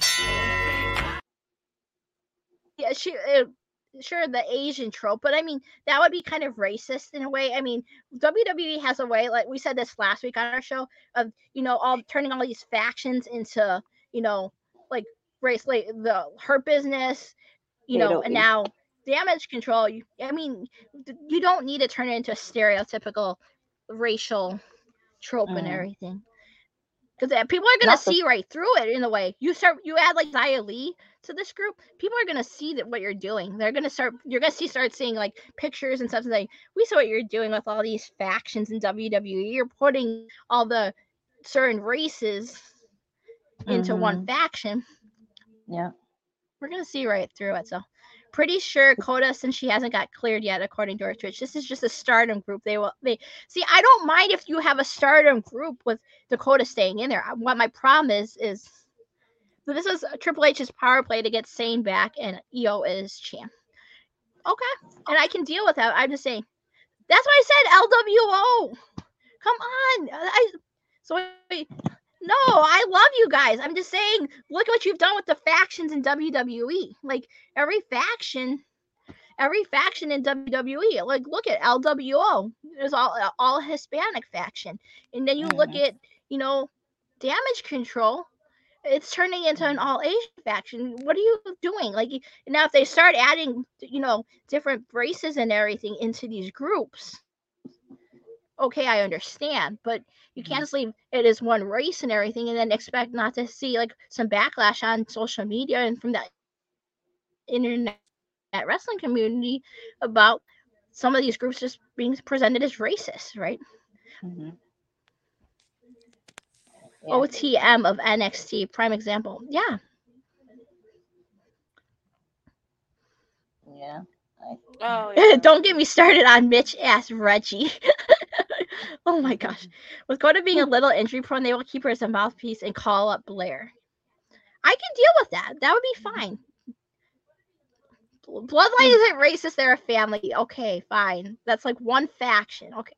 Speaker 6: Yeah, sure, the Asian trope, but I mean that would be kind of racist in a way. I mean, WWE has a way, like we said this last week on our show, of all turning all these factions into like race, like the Hurt Business, and now Damage Control. I mean, you don't need to turn it into a stereotypical racial trope and everything. Because people are gonna see right through it in a way. You add like Xia Li to this group, people are gonna see that what you're doing. You're gonna start seeing like pictures and stuff and like, we saw what you're doing with all these factions in WWE. You're putting all the certain races into one faction.
Speaker 7: Yeah.
Speaker 6: We're gonna see right through it. So pretty sure Coda, since she hasn't got cleared yet, according to her Twitch, this is just a stardom group. They see. I don't mind if you have a stardom group with Dakota staying in there. What my problem is so this is Triple H's power play to get Sane back, and Io is champ. Okay, and I can deal with that. I'm just saying. That's why I said LWO. Come on. No, I love you guys. I'm just saying, look at what you've done with the factions in WWE. Like every faction in WWE. Like look at LWO. There's all Hispanic faction, and then you look at Damage Control. It's turning into an all Asian faction. What are you doing? Like now, if they start adding different races and everything into these groups, okay, I understand, but you can't just leave it as one race and everything and then expect not to see like some backlash on social media and from the internet wrestling community about some of these groups just being presented as racist, right? OTM of NXT, prime example. Yeah.
Speaker 7: Yeah.
Speaker 8: Oh, yeah.
Speaker 6: Don't get me started on Mitch ass Reggie. Oh my gosh. With Coda being a little injury prone, they will keep her as a mouthpiece and call up Blair. I can deal with that. That would be fine. Bloodline isn't racist, they're a family. Okay, fine. That's like one faction. Okay.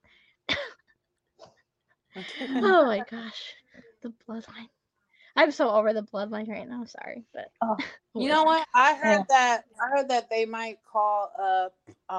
Speaker 6: Oh my gosh. The Bloodline. I'm so over the Bloodline right now. Sorry, but
Speaker 8: you know what? I heard that they might call up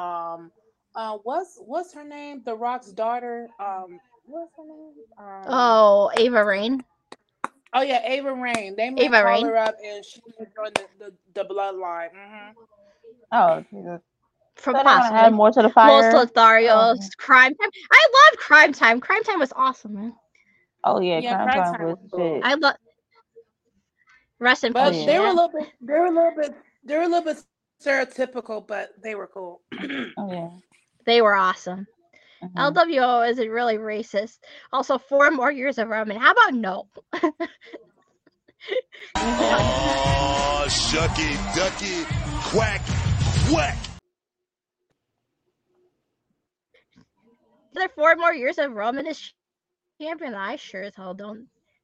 Speaker 8: what's her name? The Rock's daughter. What's her name?
Speaker 6: Ava Raine.
Speaker 8: Oh yeah, Ava Raine. They might call her up and she will join the Bloodline.
Speaker 7: Oh, Jesus.
Speaker 6: from
Speaker 7: So they're gonna add
Speaker 6: possibly
Speaker 7: more to the
Speaker 6: Los
Speaker 7: fire.
Speaker 6: Lotharios,
Speaker 7: Oh.
Speaker 6: Crime Time. I love Crime Time. Crime Time was awesome, man.
Speaker 7: Oh yeah,
Speaker 8: Yeah,
Speaker 7: Crime
Speaker 8: Crime
Speaker 7: Time
Speaker 8: Time
Speaker 7: was
Speaker 8: was cool.
Speaker 7: shit.
Speaker 6: I love. Rest in
Speaker 8: But
Speaker 6: peace,
Speaker 8: they were a
Speaker 6: man.
Speaker 8: little bit stereotypical, but they were cool.
Speaker 7: Oh yeah.
Speaker 6: They were awesome.
Speaker 7: Mhm.
Speaker 6: LWO isn't really racist. Also, 4 more years of Roman. How about no?
Speaker 2: Oh, shucky, ducky, quack, quack.
Speaker 6: There 4 more years of Roman as champion. I sure as hell don't.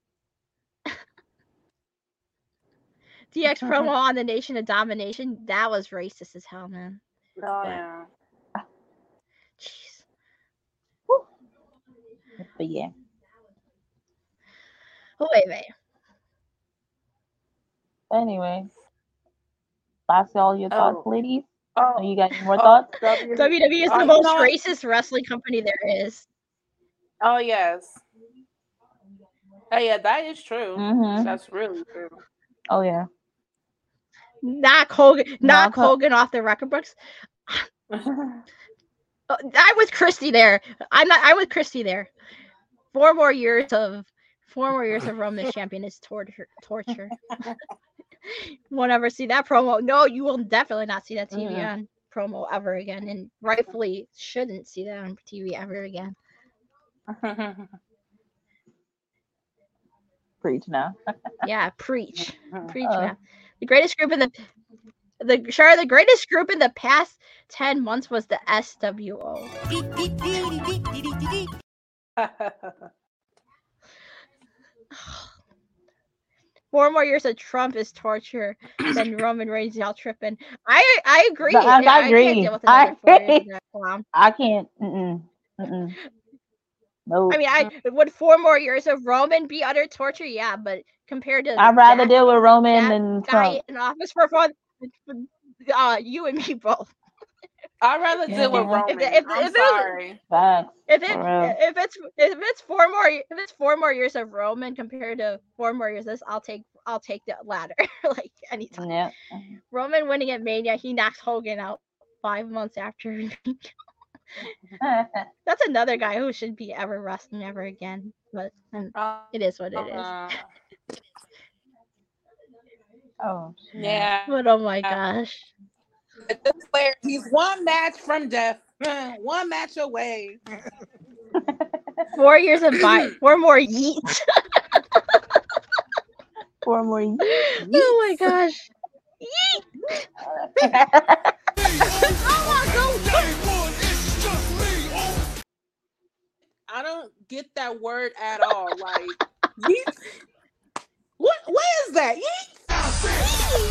Speaker 6: DX promo on the Nation of Domination. That was racist as hell, man.
Speaker 8: Oh yeah.
Speaker 6: Jeez.
Speaker 7: But yeah.
Speaker 6: Oh, wait.
Speaker 7: Anyway, that's all your thoughts,
Speaker 8: Oh.
Speaker 7: ladies.
Speaker 8: Oh,
Speaker 7: You got any more thoughts?
Speaker 6: WWE is the
Speaker 8: you
Speaker 6: most
Speaker 8: know what?
Speaker 6: racist wrestling company there is.
Speaker 8: Oh yes. Oh yeah, that is true.
Speaker 7: Mhm.
Speaker 8: That's really true.
Speaker 7: Oh yeah.
Speaker 6: Knock Hogan, knock
Speaker 7: Knock Ho-
Speaker 6: Hogan off the record books. I'm with Christy there. I'm with Christy there. 4 more years of Roman as champion is torture. Won't ever see that promo. No, you will definitely not see that TV on promo ever again, and rightfully shouldn't see that on TV ever again.
Speaker 7: Preach now.
Speaker 6: Yeah, preach now. The greatest group in the greatest group in the past 10 months was the SWO. 4 more years of Trump is torture than Roman Reigns, y'all tripping. I agree.
Speaker 7: No, I
Speaker 6: I
Speaker 7: agree.
Speaker 6: can't deal with another 4 years of that clown.
Speaker 7: I can't. No.
Speaker 6: I mean, would 4 more years of Roman be utter torture? Yeah, but compared to
Speaker 7: I'd rather
Speaker 6: that-
Speaker 7: deal with Roman
Speaker 6: that
Speaker 7: than
Speaker 6: guy
Speaker 7: Trump.
Speaker 6: in office for fun. You and me both.
Speaker 8: I'd rather deal with
Speaker 7: Yeah.
Speaker 8: Roman.
Speaker 6: If
Speaker 8: I'm
Speaker 6: it was-
Speaker 8: sorry.
Speaker 7: Facts.
Speaker 6: If
Speaker 7: real.
Speaker 6: it's 4 more years of Roman compared to 4 more years of this, I'll take the latter like anytime.
Speaker 7: Yeah.
Speaker 6: Roman winning at Mania, he knocks Hogan out 5 months after. That's another guy who shouldn't be ever wrestling ever again. But it is what it is.
Speaker 7: Oh.
Speaker 8: Yeah.
Speaker 6: But oh my gosh.
Speaker 8: This player, he's one match from death. One match away.
Speaker 6: 4 years of 4 more yeets.
Speaker 7: 4 more years.
Speaker 6: Oh my gosh.
Speaker 8: I don't get that word at all. Like, yeet. What is that? Yeet.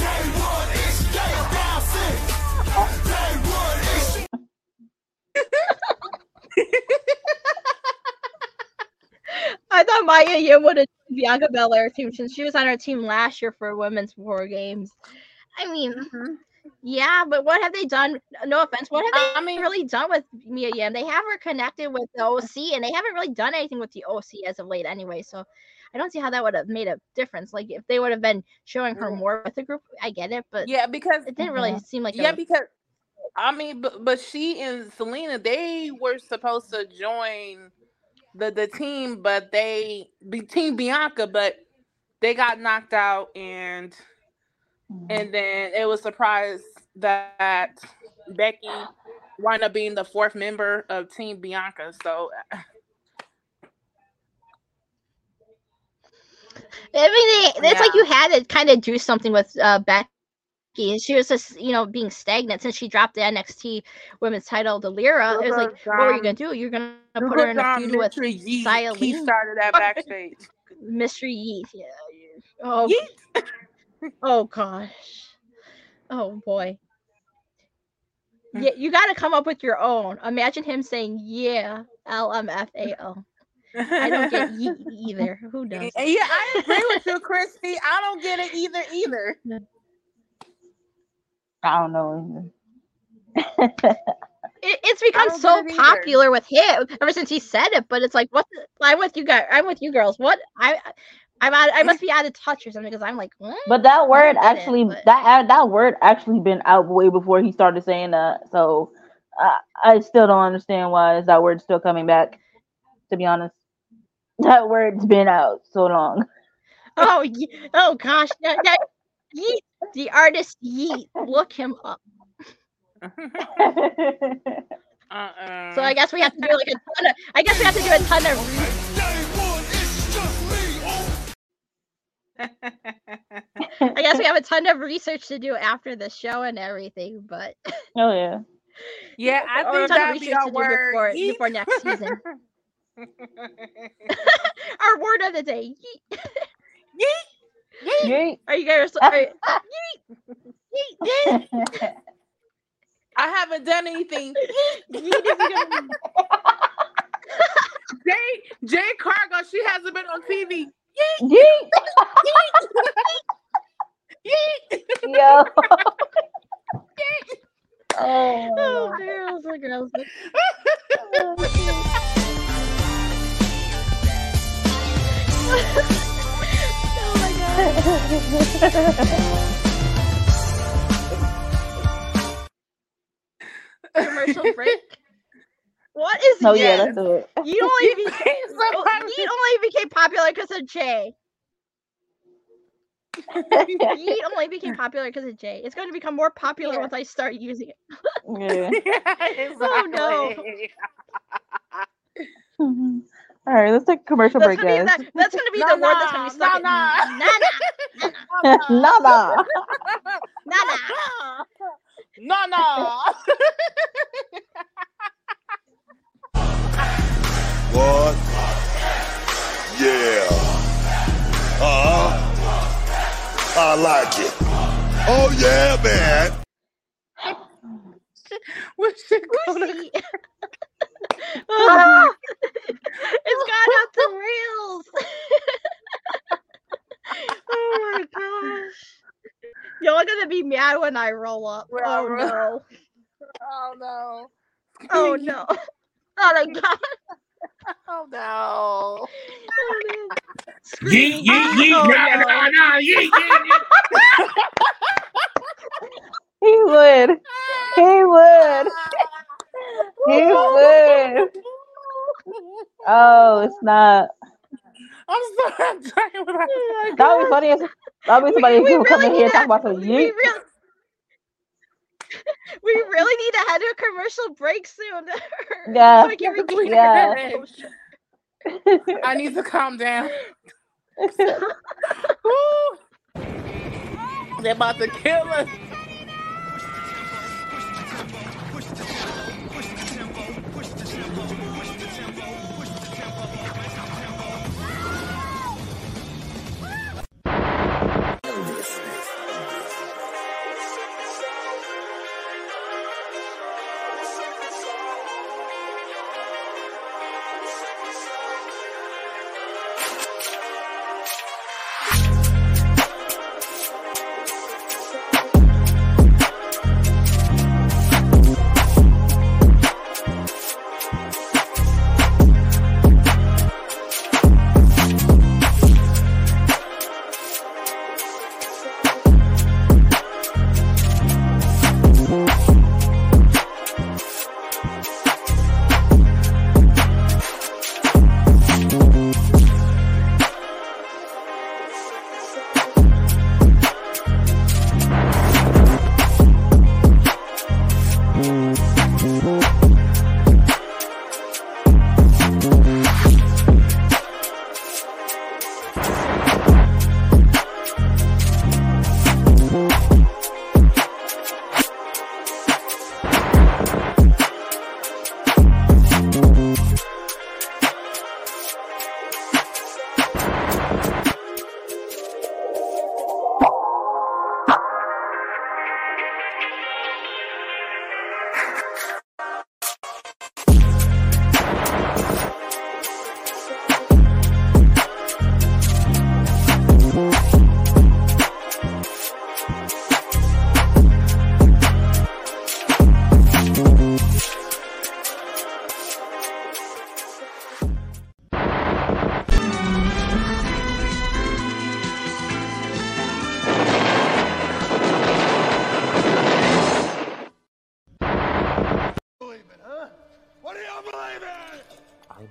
Speaker 6: I thought Maya Yim would have Bianca Belair team since she was on our team last year for women's War Games. I mean, yeah, but what have they done? No offense, what have they really done with Mia Yim? They have her connected with the OC, and they haven't really done anything with the OC as of late anyway. So I don't see how that would have made a difference. Like if they would have been showing her more with the group, I get it, but
Speaker 8: Yeah, because
Speaker 6: it didn't really seem like
Speaker 8: because I mean, but she and Selena, they were supposed to join the team, but Team Bianca, but they got knocked out, and then it was surprised that Becky wound up being the 4th member of Team Bianca. So
Speaker 6: I mean, it's like you had to kind of do something with Becky. She was just, being stagnant since she dropped the NXT Women's title to Lyra. It was like, what were you gonna do? You're gonna put her in a feud with Xia
Speaker 8: he
Speaker 6: Li?
Speaker 8: started that backstage.
Speaker 6: Mystery Yeet. Yeah. Oh. Oh gosh. Oh boy. Yeah, you got to come up with your own. Imagine him saying, "Yeah, LMFAO." I don't get yeet either. Who does?
Speaker 8: Yeah, I agree with you, Christy. I don't get it either.
Speaker 7: I don't know.
Speaker 6: It's become so popular with him ever since he said it. But it's like, I'm with you guys. I'm with you girls. What I must be out of touch or something because I'm like, what?
Speaker 7: But that word
Speaker 6: I get it,
Speaker 7: actually,
Speaker 6: but-
Speaker 7: that word actually been out way before he started saying that. So I still don't understand why is that word still coming back. To be honest, that word's been out so long.
Speaker 6: Oh, oh gosh, that Yeet, the artist Yeet, look him up. So I guess we have to do like a ton of. I guess we have to do a ton of. I guess we have a ton of research to do after the show and everything, but
Speaker 7: Oh yeah.
Speaker 8: Yeah, I
Speaker 6: or a
Speaker 8: think
Speaker 6: ton of
Speaker 8: that'd be
Speaker 6: research
Speaker 8: our
Speaker 6: to do
Speaker 8: word.
Speaker 6: before next season. Our word of the day. Yeet.
Speaker 7: Yeet.
Speaker 6: Are you guys? Yeet. Yeet.
Speaker 8: I haven't done anything.
Speaker 6: Yeet is gonna.
Speaker 8: Jay Cargo, she hasn't been on TV.
Speaker 7: Yeet. Yo. Oh, my
Speaker 6: Oh,
Speaker 7: God.
Speaker 6: girls, oh, girls. Oh my god. Commercial break. What is
Speaker 7: Oh
Speaker 6: Yeet?
Speaker 7: yeah, that's it.
Speaker 6: Yeet only became popular because of Jay. Yeet only became popular because of Jay. It's going to become more popular once I start using it.
Speaker 7: Yeah.
Speaker 6: Oh no.
Speaker 7: All right, let's take a commercial break, guys.
Speaker 6: That's going to be the word that's going to be stuck in.
Speaker 7: Nada.
Speaker 6: Nana.
Speaker 8: No.
Speaker 2: What? Yeah. I like it. Oh yeah, man.
Speaker 8: What's it gonna...
Speaker 6: Lucy. Oh, it's gone off the rails. Oh my gosh. Y'all are gonna be mad when I roll up. Oh no.
Speaker 8: Oh no.
Speaker 6: Oh no. Oh my god.
Speaker 8: Oh no.
Speaker 1: Yeet, yeet, yeet,
Speaker 6: Oh,
Speaker 1: nah,
Speaker 6: no.
Speaker 1: nah, nah, yeet, yeet, yeet.
Speaker 7: He would. He would. He would. Oh, it's not.
Speaker 8: I'm sorry.
Speaker 7: That would be funny. That would be somebody who come in here and talk about some
Speaker 6: we
Speaker 7: yeet.
Speaker 6: really need to head to a commercial break soon.
Speaker 7: Yeah.
Speaker 6: So we can regain
Speaker 7: Yeah.
Speaker 6: our composure.
Speaker 8: I need to calm down. They're about to kill us.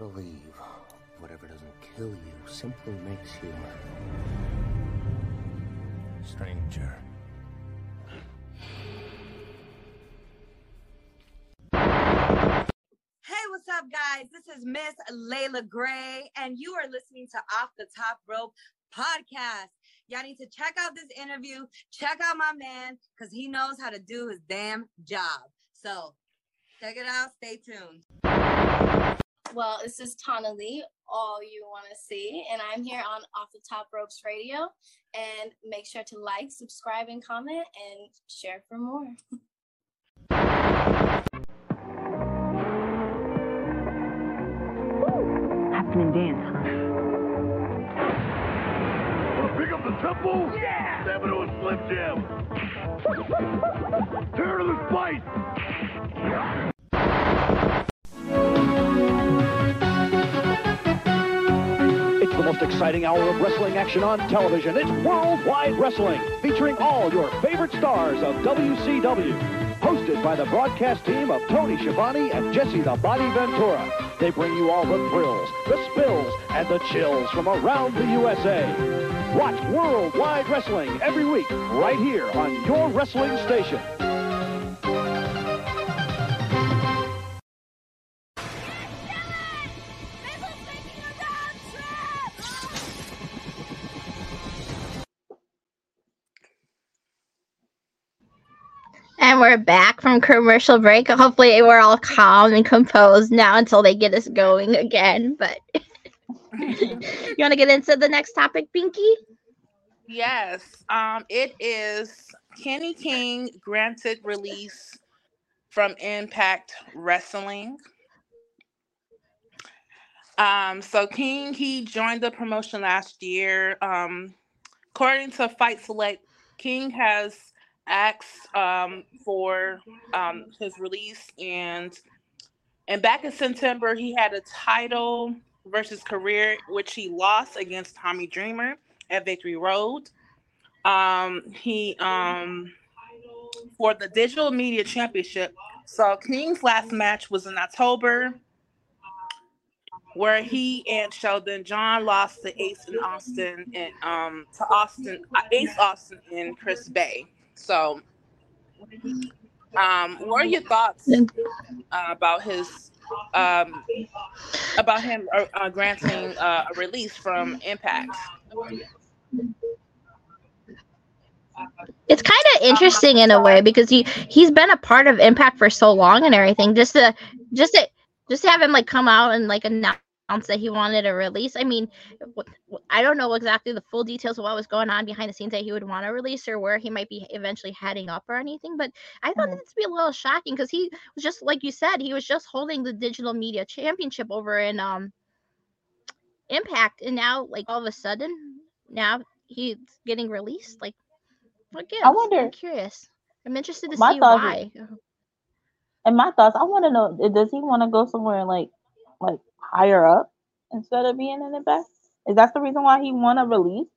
Speaker 10: believe whatever doesn't kill you simply makes you stranger.
Speaker 9: Hey, what's up, guys? This is Miss Layla Gray, and you are listening to Off the Top Rope Podcast. Y'all need to check out this interview. Check out my man, because he knows how to do his damn job. So, check it out. Stay tuned.
Speaker 11: Well, this is Tana Lee, all you want to see, and I'm here on Off the Top Ropes Radio. And make sure to like, subscribe, and comment, and share for more.
Speaker 12: Happening dance, huh?
Speaker 2: Pick up the tempo? Yeah! Step into a Slim Jim! Tear to the spice!
Speaker 13: It's the most exciting hour of wrestling action on television. It's Worldwide Wrestling, featuring all your favorite stars of WCW. Hosted by the broadcast team of Tony Schiavone and Jesse the Body Ventura. They bring you all the thrills, the spills, and the chills from around the USA. Watch Worldwide Wrestling every week, right here on your wrestling station.
Speaker 6: And we're back from commercial break. Hopefully we're all calm and composed now until they get us going again. But you want to get into the next topic, Pinky?
Speaker 8: Yes. It is Kenny King granted release from Impact Wrestling. So King, he joined the promotion last year. According to Fight Select, King has asked for his release, and back in September he had a title versus career which he lost against Tommy Dreamer at Victory Road. He for the Digital Media Championship. So King's last match was in October, where he and Sheldon John lost to Ace Austin and Ace Austin and Chris Bay. So, what are your thoughts about his about him granting a release from Impact?
Speaker 6: It's kind of interesting in a way because he's been a part of Impact for so long and everything. Just to have him like come out and like announce that he wanted a release. I mean, I don't know exactly the full details of what was going on behind the scenes that he would want to release or where he might be eventually heading up or anything. But I thought that to be a little shocking because he was just, like you said, he was just holding the Digital Media Championship over in Impact, and now like all of a sudden now he's getting released. Like, what gives?
Speaker 7: I wonder.
Speaker 6: I'm curious. I'm interested to see why.
Speaker 7: And my thoughts, I want to know: does he want to go somewhere like higher up instead of being in the back? Is that the reason why he want to release?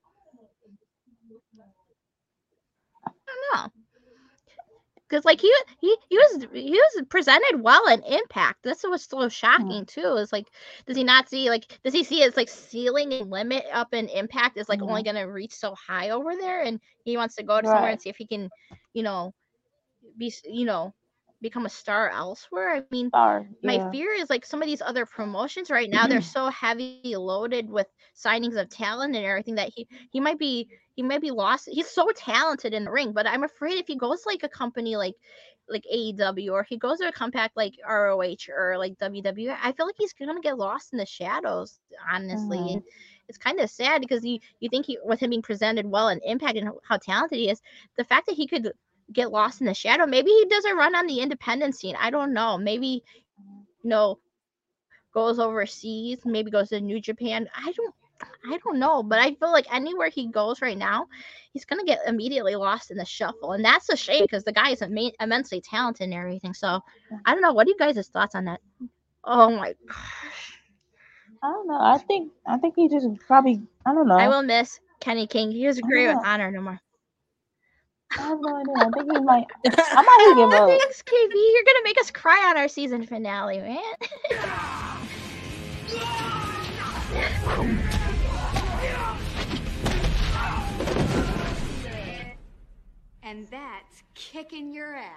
Speaker 6: I don't know. Because like he was presented well in Impact. This was so shocking too. Is like, does he not see does he see it's like ceiling and limit up in Impact is like only gonna reach so high over there, and he wants to go to somewhere and see if he can, become a star elsewhere. I mean, my fear is like some of these other promotions right now, they're so heavy loaded with signings of talent and everything that he might be lost. He's so talented in the ring, but I'm afraid if he goes like a company like AEW, or he goes to a compact like ROH or like WWE, I feel like he's gonna get lost in the shadows, honestly. And it's kind of sad because you think with him being presented well in Impact and how talented he is, the fact that he could get lost in the shadow. Maybe he does a run on the independent scene. I don't know. Maybe goes overseas. Maybe goes to New Japan. I don't know. But I feel like anywhere he goes right now, he's gonna get immediately lost in the shuffle, and that's a shame because the guy is immensely talented and everything. So I don't know. What are you guys' thoughts on that? Oh my gosh.
Speaker 7: I don't know. I think he just probably, I don't know.
Speaker 6: I will miss Kenny King. He was a great honor no more.
Speaker 7: I have no idea. I think he might. I might give up.
Speaker 6: Thanks, KB. You're gonna make us cry on our season finale, man.
Speaker 14: And that's kicking your ass.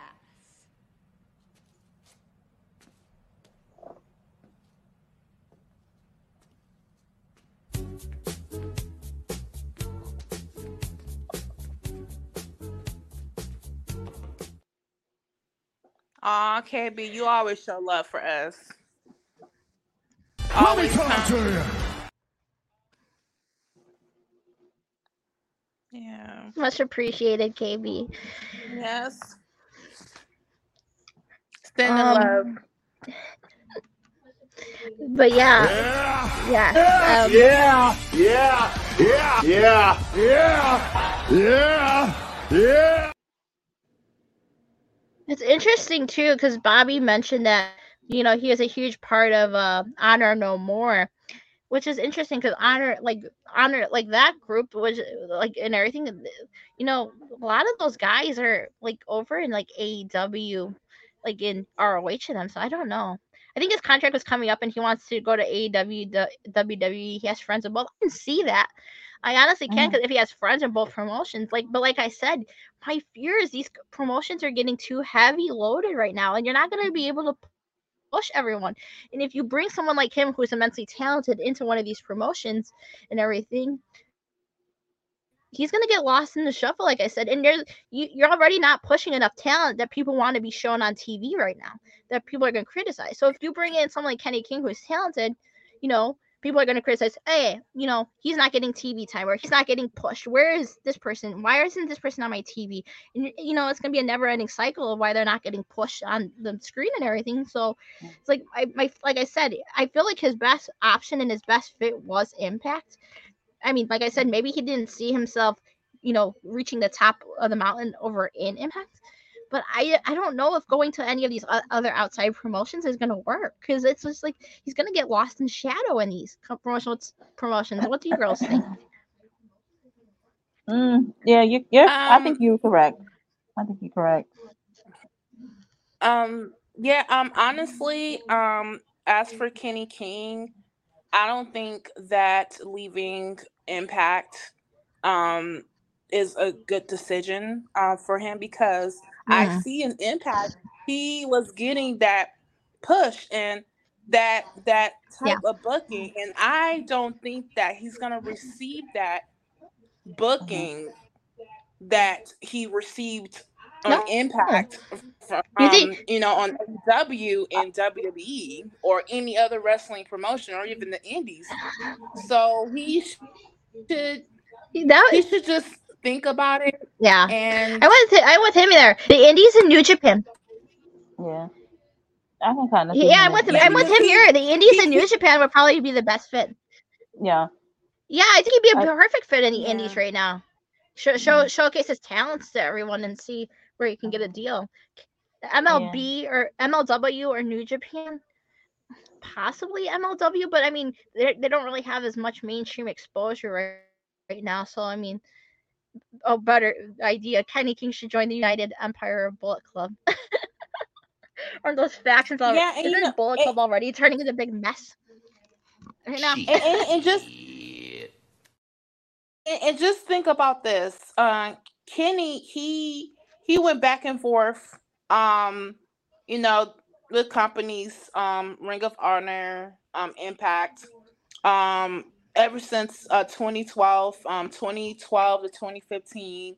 Speaker 8: Aw, KB, you always show love for us.
Speaker 2: Let me
Speaker 8: Always
Speaker 2: talk to
Speaker 8: come.
Speaker 2: you.
Speaker 8: Yeah.
Speaker 6: Much appreciated, KB.
Speaker 8: Yes. Sending love.
Speaker 6: But yeah.
Speaker 2: Yeah.
Speaker 6: Yeah.
Speaker 2: Yeah.
Speaker 6: It's interesting too, because Bobby mentioned that, you know, he is a huge part of Honor No More, which is interesting because Honor like that group was like and everything, you know, a lot of those guys are like over in like AEW, like in ROH and them. So I don't know. I think his contract was coming up and he wants to go to AEW, the WWE. He has friends in both. I can see that. I honestly can, because if he has friends in both promotions, but like I said, my fear is these promotions are getting too heavy loaded right now, and you're not going to be able to push everyone. And if you bring someone like him who's immensely talented into one of these promotions and everything, he's going to get lost in the shuffle, like I said. And you're already not pushing enough talent that people want to be shown on TV right now, that people are going to criticize. So if you bring in someone like Kenny King who's talented, you know, people are going to criticize, hey, you know, he's not getting TV time, or he's not getting pushed. Where is this person? Why isn't this person on my TV? And, you know, it's going to be a never-ending cycle of why they're not getting pushed on the screen and everything. So it's like, like I said, I feel like his best option and his best fit was Impact. I mean, like I said, maybe he didn't see himself, you know, reaching the top of the mountain over in Impact. But I don't know if going to any of these other outside promotions is going to work, because it's just like he's going to get lost in shadow in these promotions. What do you girls think?
Speaker 7: Yeah, I think you're correct.
Speaker 8: Honestly, as for Kenny King, I don't think that leaving Impact is a good decision for him, because I see in Impact he was getting that push and that type of booking, and I don't think that he's gonna receive that booking that he received on Impact from you know, on AEW and WWE or any other wrestling promotion or even the indies. So he should just think about it.
Speaker 6: Yeah,
Speaker 8: and
Speaker 6: I went with him there. The indies in New Japan.
Speaker 7: Yeah, I can kind of.
Speaker 6: I'm with him here. The indies in New Japan would probably be the best fit.
Speaker 7: Yeah.
Speaker 6: Yeah, I think he'd be a perfect fit in the indies right now. Showcase his talents to everyone and see where he can get a deal. MLB or MLW or New Japan, possibly MLW, but I mean they don't really have as much mainstream exposure right now. So I mean, better idea. Kenny King should join the United Empire Bullet Club. Or those factions already.
Speaker 8: Yeah, and
Speaker 6: isn't Bullet Club already turning into a big mess right now?
Speaker 8: And just think about this. Kenny, he went back and forth. You know, the companies, Ring of Honor, Impact, ever since 2012 to 2015.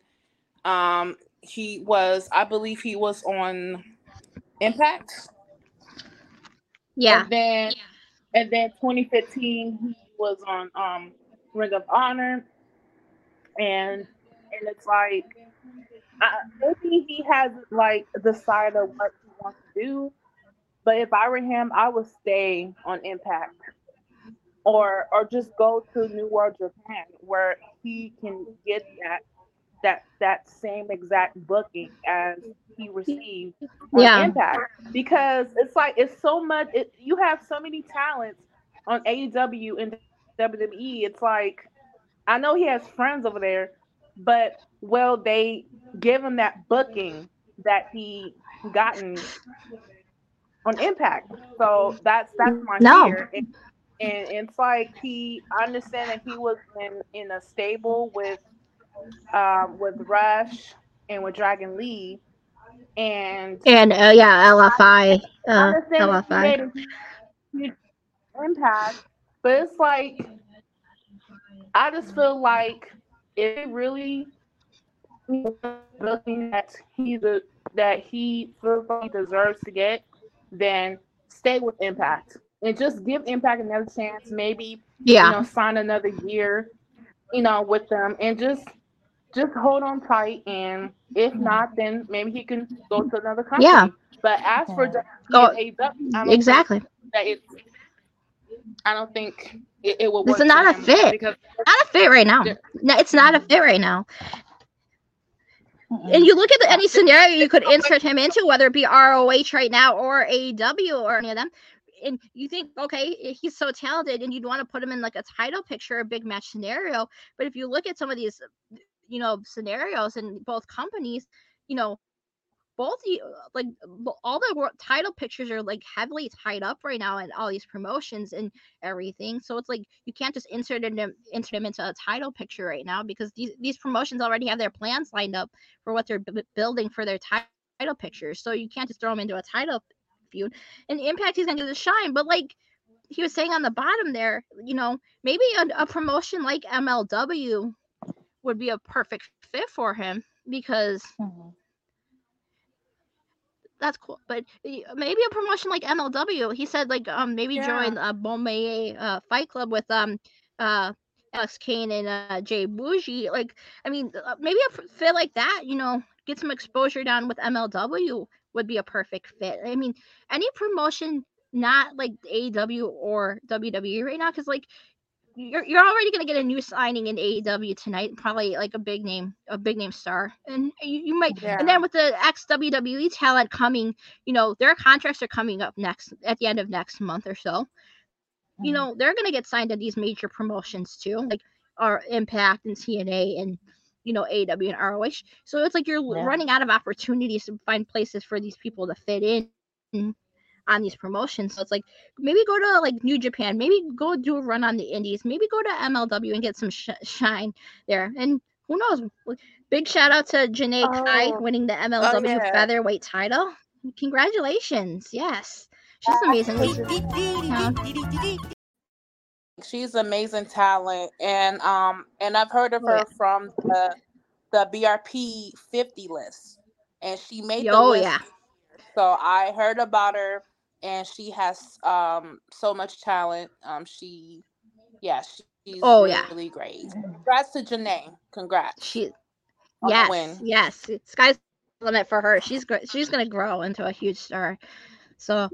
Speaker 8: I believe he was on Impact.
Speaker 6: Yeah.
Speaker 8: And then 2015 he was on Ring of Honor, and it's like maybe he hasn't like decided what he wants to do. But if I were him, I would stay on Impact, or just go to New World Japan, where he can get that same exact booking as he received on Impact, because it's so much. You have so many talents on AEW and WWE. It's like, I know he has friends over there, but will they give him that booking that he gotten on Impact? So that's my fear. And it's like I understand that he was in a stable with Rush and with Dragon Lee, and
Speaker 6: yeah, LFI,
Speaker 8: I understand that he
Speaker 6: LFI.
Speaker 8: made a huge impact, but it's like I just feel like if it really looking that he feels like he deserves to get, then stay with Impact and just give Impact another chance. Maybe sign another year, with them, and just hold on tight. And if not, then maybe he can go to another company.
Speaker 6: Yeah.
Speaker 8: But as for
Speaker 6: exactly,
Speaker 8: I don't think it will work.
Speaker 6: It's not a fit. Because not a fit right now. No, it's not a fit right now. And you look at any scenario you could insert him into, whether it be ROH right now or AEW or any of them, and you think, okay, he's so talented, and you'd want to put him in like a title picture, a big match scenario. But if you look at some of these, scenarios in both companies, both like all the title pictures are like heavily tied up right now in all these promotions and everything. So it's like you can't just insert them into a title picture right now, because these promotions already have their plans lined up for what they're building for their title pictures. So you can't just throw them into a title feud. And Impact, he's gonna do the shine, but like he was saying on the bottom there, maybe a promotion like MLW would be a perfect fit for him, because that's cool. But maybe a promotion like MLW, he said, like maybe join Bomay Fight Club with Alex Kane and Jay Bougie. Like, I mean, maybe a fit like that, get some exposure down with MLW would be a perfect fit. I mean, any promotion not like AEW or WWE right now, because like you're already gonna get a new signing in AEW tonight, probably like a big name star, and you might, and then with the ex WWE talent coming, their contracts are coming up at the end of next month or so. They're gonna get signed to these major promotions too, like our Impact and TNA and AEW and ROH. So it's like you're running out of opportunities to find places for these people to fit in on these promotions. So it's like maybe go to like New Japan, maybe go do a run on the indies, maybe go to MLW and get some shine there. And who knows, big shout out to Janae Kai winning the MLW featherweight title. Congratulations. Yes, she's amazing.
Speaker 8: She's amazing talent, and I've heard of her from the BRP 50 list, and she made the list. So I heard about her, and she has so much talent. She's really great. Congrats to Janae. Congrats.
Speaker 6: Yes. Sky's the limit for her. She's gonna grow into a huge star. So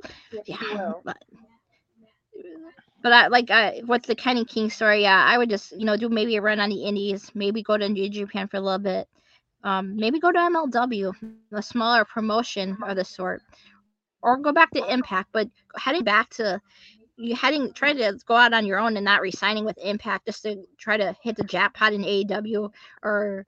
Speaker 6: but I what's the Kenny King story? Yeah, I would just do maybe a run on the indies, maybe go to New Japan for a little bit. Maybe go to MLW, a smaller promotion of the sort, or go back to Impact. But trying to go out on your own and not re-signing with Impact just to try to hit the jackpot in AEW or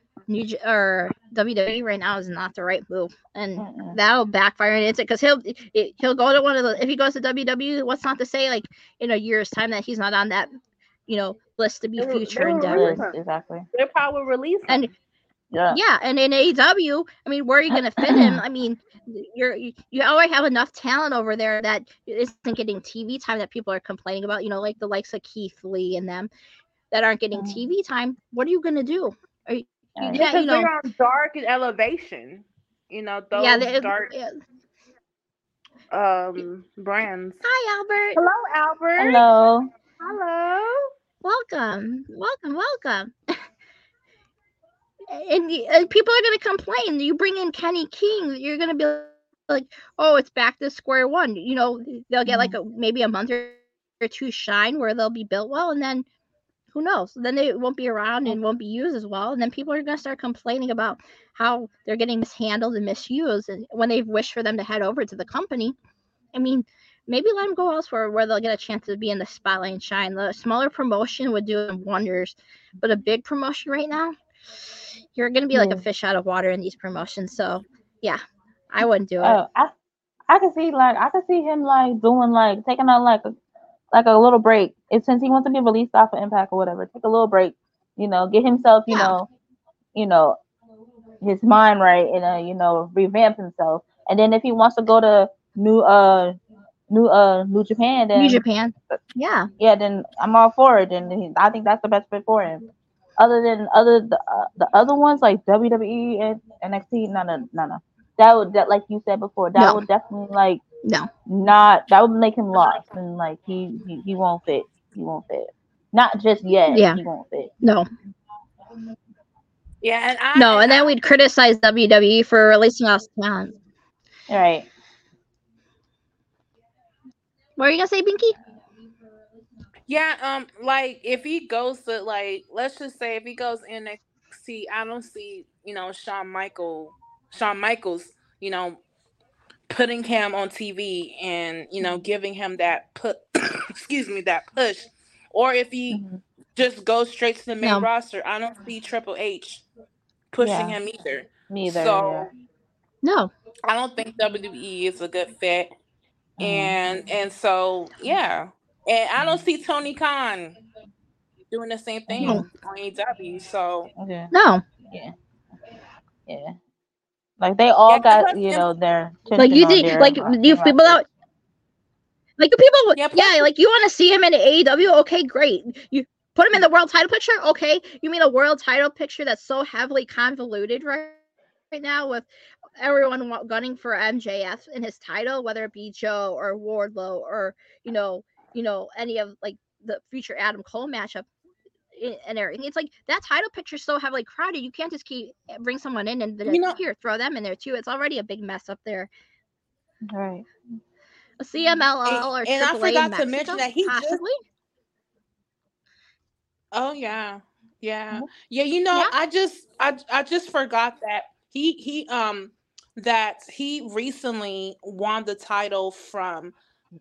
Speaker 6: WWE right now is not the right move, and that'll backfire. And it's because he'll go to one of the, if he goes to WWE, what's not to say like in a year's time that he's not on that list to be future endeavors.
Speaker 7: Exactly.
Speaker 8: They'll probably release him.
Speaker 6: And and in AEW, I mean, where are you going to fit him? I mean, you already have enough talent over there that isn't getting TV time that people are complaining about. Like the likes of Keith Lee and them that aren't getting TV time. What are you going to do?
Speaker 8: They're on Dark and Elevation. Those dark brands.
Speaker 6: Hi, Albert.
Speaker 8: Hello, Albert.
Speaker 7: Hello.
Speaker 6: Welcome. And people are going to complain. You bring in Kenny King, you're going to be like, oh, it's back to square one. They'll get like maybe a month or two shine where they'll be built well, and then who knows? Then they won't be around and won't be used as well. And then people are going to start complaining about how they're getting mishandled and misused, and when they wish for them to head over to the company. I mean, maybe let them go elsewhere where they'll get a chance to be in the spotlight and shine. The smaller promotion would do them wonders, but a big promotion right now, you're going to be like a fish out of water in these promotions. So yeah, I wouldn't do it.
Speaker 7: I can see him like doing like taking out like like a little break. If since he wants to be released off of Impact or whatever, take a little break. Get himself, his mind right, and revamp himself. And then if he wants to go to New Japan, then
Speaker 6: New Japan. Yeah.
Speaker 7: Yeah, then I'm all for it. Then I think that's the best fit for him. The other ones like WWE and NXT, no. That like you said before, that would definitely that would make him lost, and like he won't fit. He won't fit. Not just yet.
Speaker 6: Yeah.
Speaker 7: He won't fit.
Speaker 6: No.
Speaker 8: Yeah,
Speaker 6: and then we'd criticize WWE for releasing us talent.
Speaker 7: All right.
Speaker 6: What are you gonna say, Binky?
Speaker 8: Yeah, like if he goes to let's just say if he goes NXT, I don't see Shawn Michaels, putting him on TV and giving him that that push, or if he just goes straight to the main roster, I don't see Triple H pushing him either.
Speaker 7: Neither.
Speaker 8: So
Speaker 6: no,
Speaker 8: I don't think WWE is a good fit, and so yeah. And I don't see Tony Khan doing the same thing on AEW. So
Speaker 6: no,
Speaker 7: yeah. Like they all got their
Speaker 6: like you think you people out. Like the people, like you want to see him in AEW? Okay, great. You put him in the world title picture? Okay, you mean a world title picture that's so heavily convoluted right now with everyone gunning for MJF in his title, whether it be Joe or Wardlow or any of like the future Adam Cole matchup and everything. It's like that title picture is so heavily crowded. You can't just bring someone in and here throw them in there too. It's already a big mess up there.
Speaker 7: Right.
Speaker 6: A CMLL or
Speaker 8: and
Speaker 6: AAA
Speaker 8: I forgot
Speaker 6: Mexico,
Speaker 8: to mention that he
Speaker 6: possibly.
Speaker 8: Oh yeah. I just forgot that he recently won the title from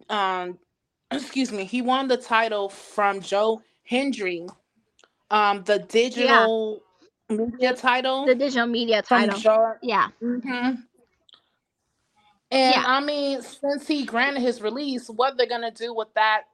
Speaker 8: he won the title from Joe Hendry, the digital media title.
Speaker 6: The digital media title.
Speaker 8: Joe.
Speaker 6: Yeah.
Speaker 8: Mm-hmm. And I mean, since he granted his release, what they're gonna do with that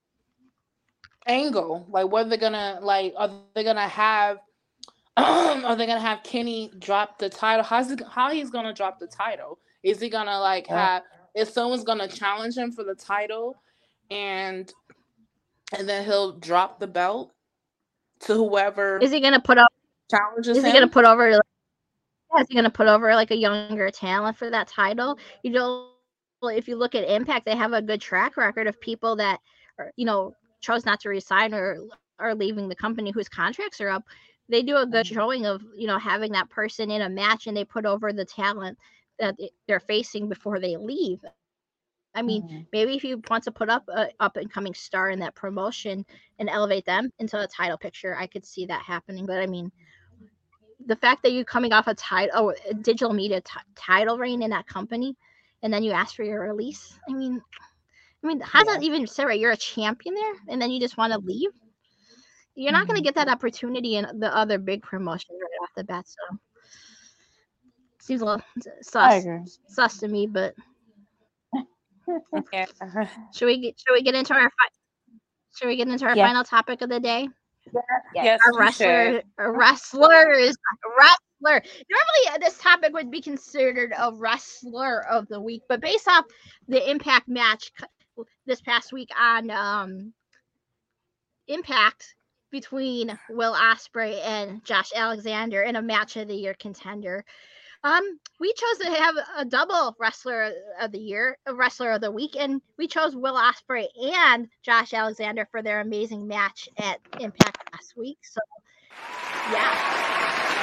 Speaker 8: angle? Like, what they're gonna are they gonna have? Are they gonna have Kenny drop the title? How he's gonna drop the title? Is he gonna have? If someone's gonna challenge him for the title, and then he'll drop the belt to whoever.
Speaker 6: Is he gonna put up?
Speaker 8: Challenges
Speaker 6: is he
Speaker 8: him?
Speaker 6: gonna put over? Is he gonna put over like a younger talent for that title? If you look at Impact, they have a good track record of people that chose not to resign or are leaving the company whose contracts are up. They do a good showing of having that person in a match, and they put over the talent that they're facing before they leave. I mean, maybe if you want to put up an up and coming star in that promotion and elevate them into a title picture, I could see that happening. But I mean, the fact that you're coming off a digital media title reign in that company, and then you ask for your release. I mean, how does that even say right? You're a champion there, and then you just want to leave. You're not going to get that opportunity in the other big promotions right off the bat. So seems a little sus to me, but should we get into our final topic of the day?
Speaker 8: Yes,
Speaker 6: wrestler. Normally, this topic would be considered a wrestler of the week, but based off the Impact match this past week on Impact between Will Ospreay and Josh Alexander in a match of the year contender, we chose to have a double wrestler of the year, a wrestler of the week, and we chose Will Ospreay and Josh Alexander for their amazing match at Impact last week. So, yeah.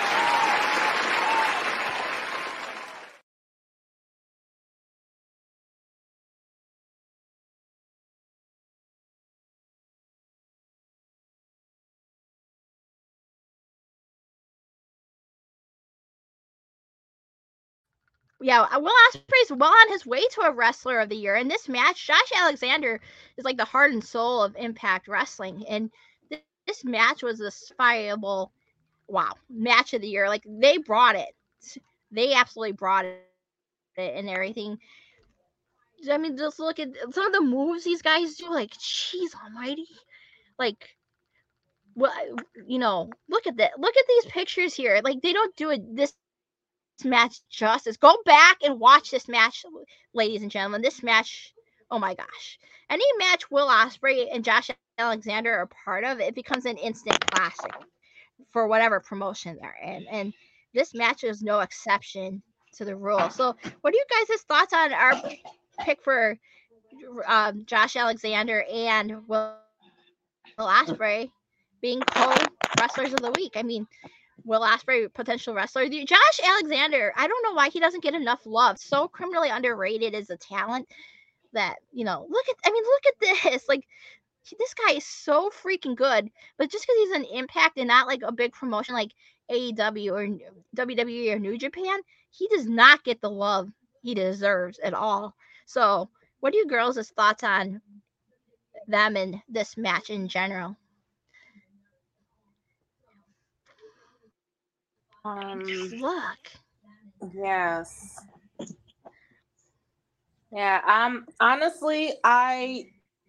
Speaker 6: Yeah, Will Ospreay's well on his way to a wrestler of the year. In this match, Josh Alexander is like the heart and soul of Impact Wrestling. And this match was a viable, match of the year. Like, they brought it. They absolutely brought it and everything. I mean, just look at some of the moves these guys do. Like, jeez almighty. Like, well, look at that. Look at these pictures here. Like, they don't do this match justice. Go back and watch this match, ladies and gentlemen. This match, oh my gosh. Any match Will Ospreay and Josh Alexander are part of, it becomes an instant classic for whatever promotion they're in. And this match is no exception to the rule. So what are you guys' thoughts on our pick for Josh Alexander and Will Ospreay being co-wrestlers of the week? I mean, Will Ospreay, potential wrestler. Josh Alexander, I don't know why he doesn't get enough love. So criminally underrated as a talent that, look at this. Like, this guy is so freaking good, but just because he's an Impact and not like a big promotion like AEW or WWE or New Japan, he does not get the love he deserves at all. So what are you girls' thoughts on them and this match in general? Look.
Speaker 8: Yes. Yeah. Honestly, I've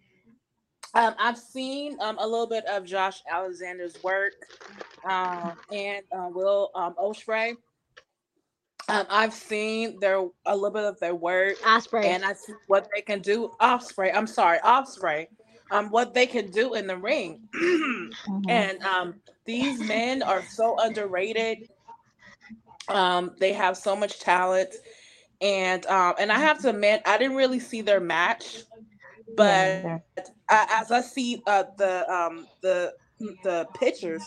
Speaker 8: seen a little bit of Josh Alexander's work and Will Ospreay. I've seen a little bit of their work,
Speaker 6: Ospreay,
Speaker 8: and I see what they can do. Ospreay. What they can do in the ring, and these men are so underrated. They have so much talent, and I have to admit, I didn't really see their match, but as I see the pictures,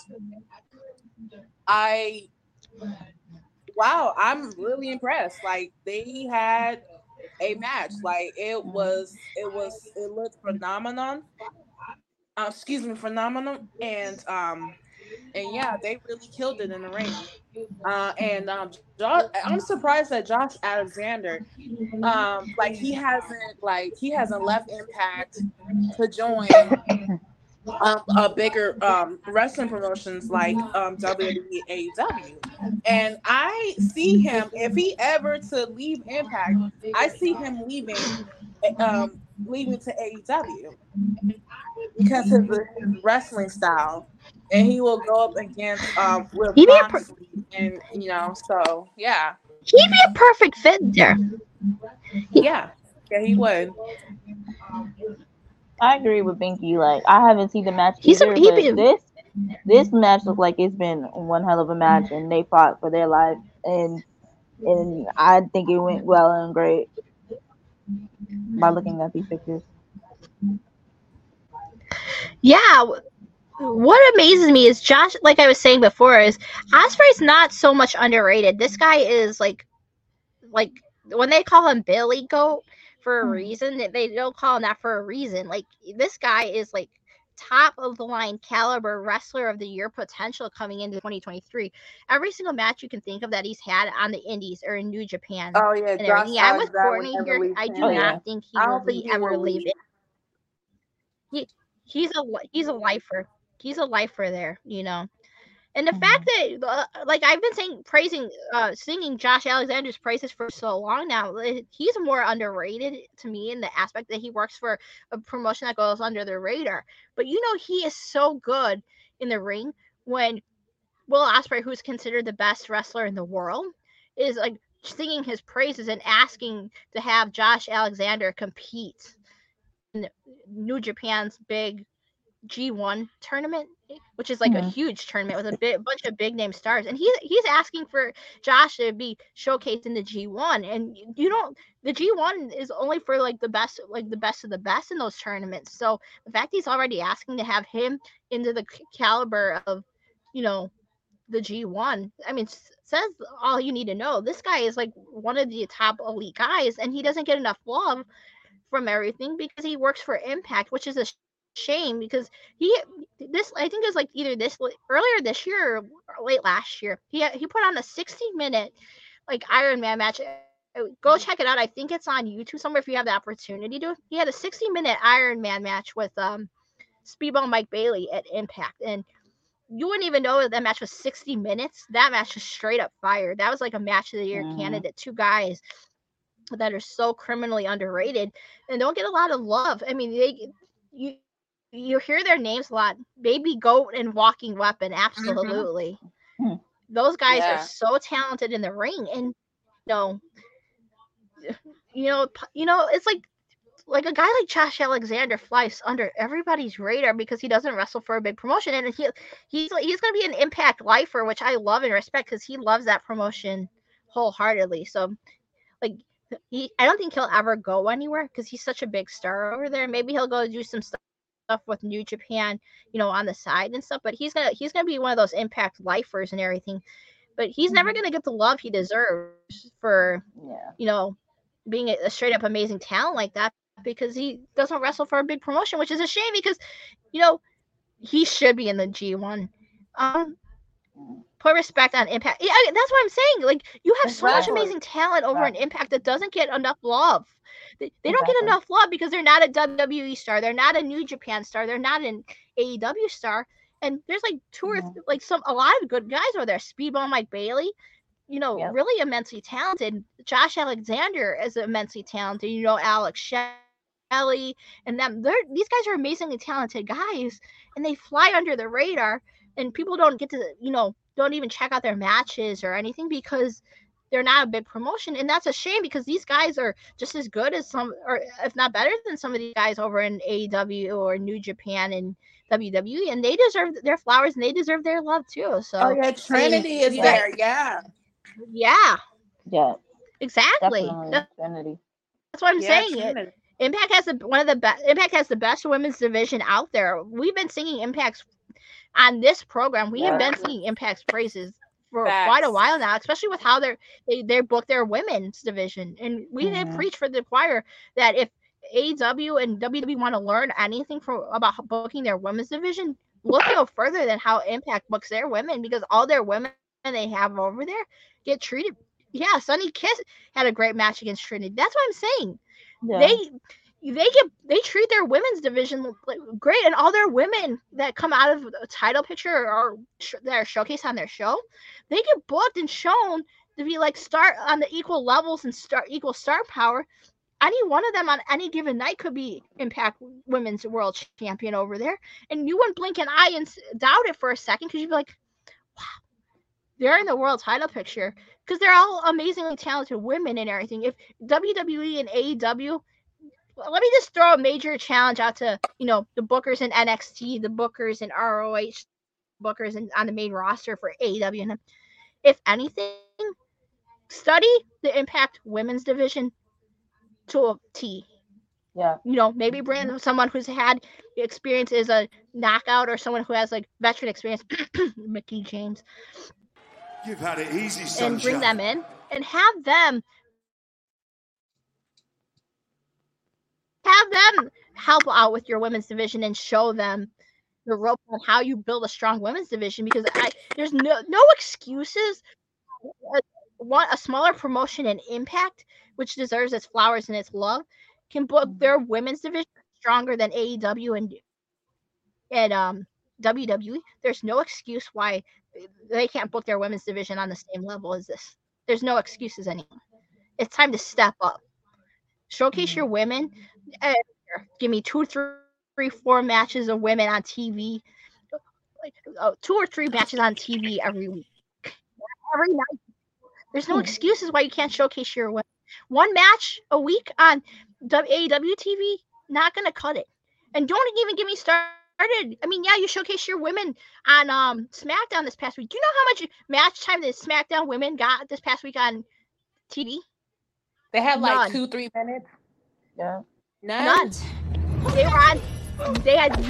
Speaker 8: I'm really impressed. Like, they had a match, like it looked phenomenal. Phenomenal, and yeah, they really killed it in the ring. I'm surprised that Josh Alexander, he hasn't left Impact to join a bigger wrestling promotions like WWE, AEW. And I see him, if he ever to leave Impact, I see him leaving to AEW because of his wrestling style. And he will go up against with Moxley, and so yeah,
Speaker 6: he'd be a perfect fit there.
Speaker 8: Yeah, he would.
Speaker 7: I agree with Binky. Like, I haven't seen the match either, but this match looks like it's been one hell of a match, and they fought for their life, and I think it went well and great by looking at these pictures.
Speaker 6: Yeah. What amazes me is Josh, like I was saying before, is Ospreay's not so much underrated. This guy is like when they call him Billy Goat for a reason, they don't call him that for a reason. Like, this guy is like top of the line caliber wrestler of the year potential coming into 2023. Every single match you can think of that he's had on the Indies or in New Japan.
Speaker 8: Oh yeah, Josh,
Speaker 6: yeah, with Courtney here, I do not think he will ever leave it. He's a lifer. He's a lifer there, And the fact that, like I've been singing Josh Alexander's praises for so long now, he's more underrated to me in the aspect that he works for a promotion that goes under the radar. But he is so good in the ring when Will Ospreay, who's considered the best wrestler in the world, is like singing his praises and asking to have Josh Alexander compete in New Japan's big G1 tournament, which is like a huge tournament with a bunch of big name stars, and he's asking for Josh to be showcased in the G1, and the G1 is only for like the best of the best in those tournaments. So the fact he's already asking to have him into the caliber of the G1, I mean, says all you need to know. This guy is like one of the top elite guys, and he doesn't get enough love from everything because he works for Impact, which is a shame, because I think it was like either earlier this year or late last year, he put on a 60-minute like Iron Man match. Go check it out. I think it's on YouTube somewhere if you have the opportunity to. He had a 60-minute Iron Man match with Speedball Mike Bailey at Impact, and you wouldn't even know that match was 60 minutes. That match was straight up fire. That was like a match of the year candidate. Two guys that are so criminally underrated and don't get a lot of love. I mean, you hear their names a lot. Baby Goat and Walking Weapon, absolutely.
Speaker 7: Mhm.
Speaker 6: Those guys
Speaker 8: Yeah.
Speaker 6: are so talented in the ring, and it's like a guy like Josh Alexander flies under everybody's radar because he doesn't wrestle for a big promotion, and he's going to be an Impact lifer, which I love and respect because he loves that promotion wholeheartedly. So, like, I don't think he'll ever go anywhere because he's such a big star over there. Maybe he'll go do some stuff with New Japan, on the side and stuff. But he's gonna be one of those Impact lifers and everything. But he's never gonna get the love he deserves for being a straight up amazing talent like that, because he doesn't wrestle for a big promotion, which is a shame because he should be in the G1. Put respect on Impact. Yeah, that's what I'm saying. Like, you have so much amazing talent over in Impact that doesn't get enough love. They don't get enough love because they're not a WWE star. They're not a New Japan star. They're not an AEW star. And there's like a lot of good guys over there. Speedball Mike Bailey, really immensely talented. Josh Alexander is immensely talented. Alex Shelley and them. These guys are amazingly talented guys, and they fly under the radar. And people don't get to, don't even check out their matches or anything because they're not a big promotion. And that's a shame because these guys are just as good as some, or if not better than some of these guys over in AEW or New Japan and WWE. And they deserve their flowers and they deserve their love too. So
Speaker 8: Trinity is there. Yeah.
Speaker 6: Yeah.
Speaker 7: Yeah.
Speaker 6: Exactly.
Speaker 7: Trinity.
Speaker 6: That's what I'm saying.
Speaker 8: Trinity.
Speaker 6: Impact has Impact has the best women's division out there. We've been singing Impact's on this program. We have been singing Impact's praises for quite a while now, especially with how they book their women's division. And we have preached for the choir that if AEW and WWE want to learn anything about booking their women's division, look no further than how Impact books their women, because all their women they have over there get treated. Yeah, Sunny Kiss had a great match against Trinity. That's what I'm saying. Yeah. They treat their women's division great, and all their women that come out of a title picture or that are showcased on their show, they get booked and shown to be like star on the equal levels and equal star power. Any one of them on any given night could be Impact Women's World Champion over there, and you wouldn't blink an eye and doubt it for a second because you'd be like, wow, they're in the world title picture, because they're all amazingly talented women and everything. If WWE and AEW, let me just throw a major challenge out to, the bookers in NXT, the bookers in ROH, bookers on the main roster for AEW. And if anything, study the Impact women's division to a T.
Speaker 7: Yeah.
Speaker 6: Maybe bring someone who's had experience as a knockout or someone who has like veteran experience, Mickie James.
Speaker 2: You've had it easy, sunshine.
Speaker 6: And bring them in and have them help out with your women's division and show them the rope on how you build a strong women's division, because there's no excuses. A smaller promotion in Impact, which deserves its flowers and its love, can book their women's division stronger than AEW and WWE. There's no excuse why they can't book their women's division on the same level as this. There's no excuses anymore. It's time to step up. Showcase your women. Give me 2, 3, 4 matches of women on TV. 2 or 3 matches on TV every week. Every night. There's no excuses why you can't showcase your women. 1 match a week on AEW TV, not going to cut it. And don't even get me started. I mean, yeah, you showcase your women on SmackDown this past week. Do you know how much match time the SmackDown women got this past week on TV?
Speaker 8: They had like 2-3 minutes.
Speaker 7: Yeah.
Speaker 8: None.
Speaker 6: They had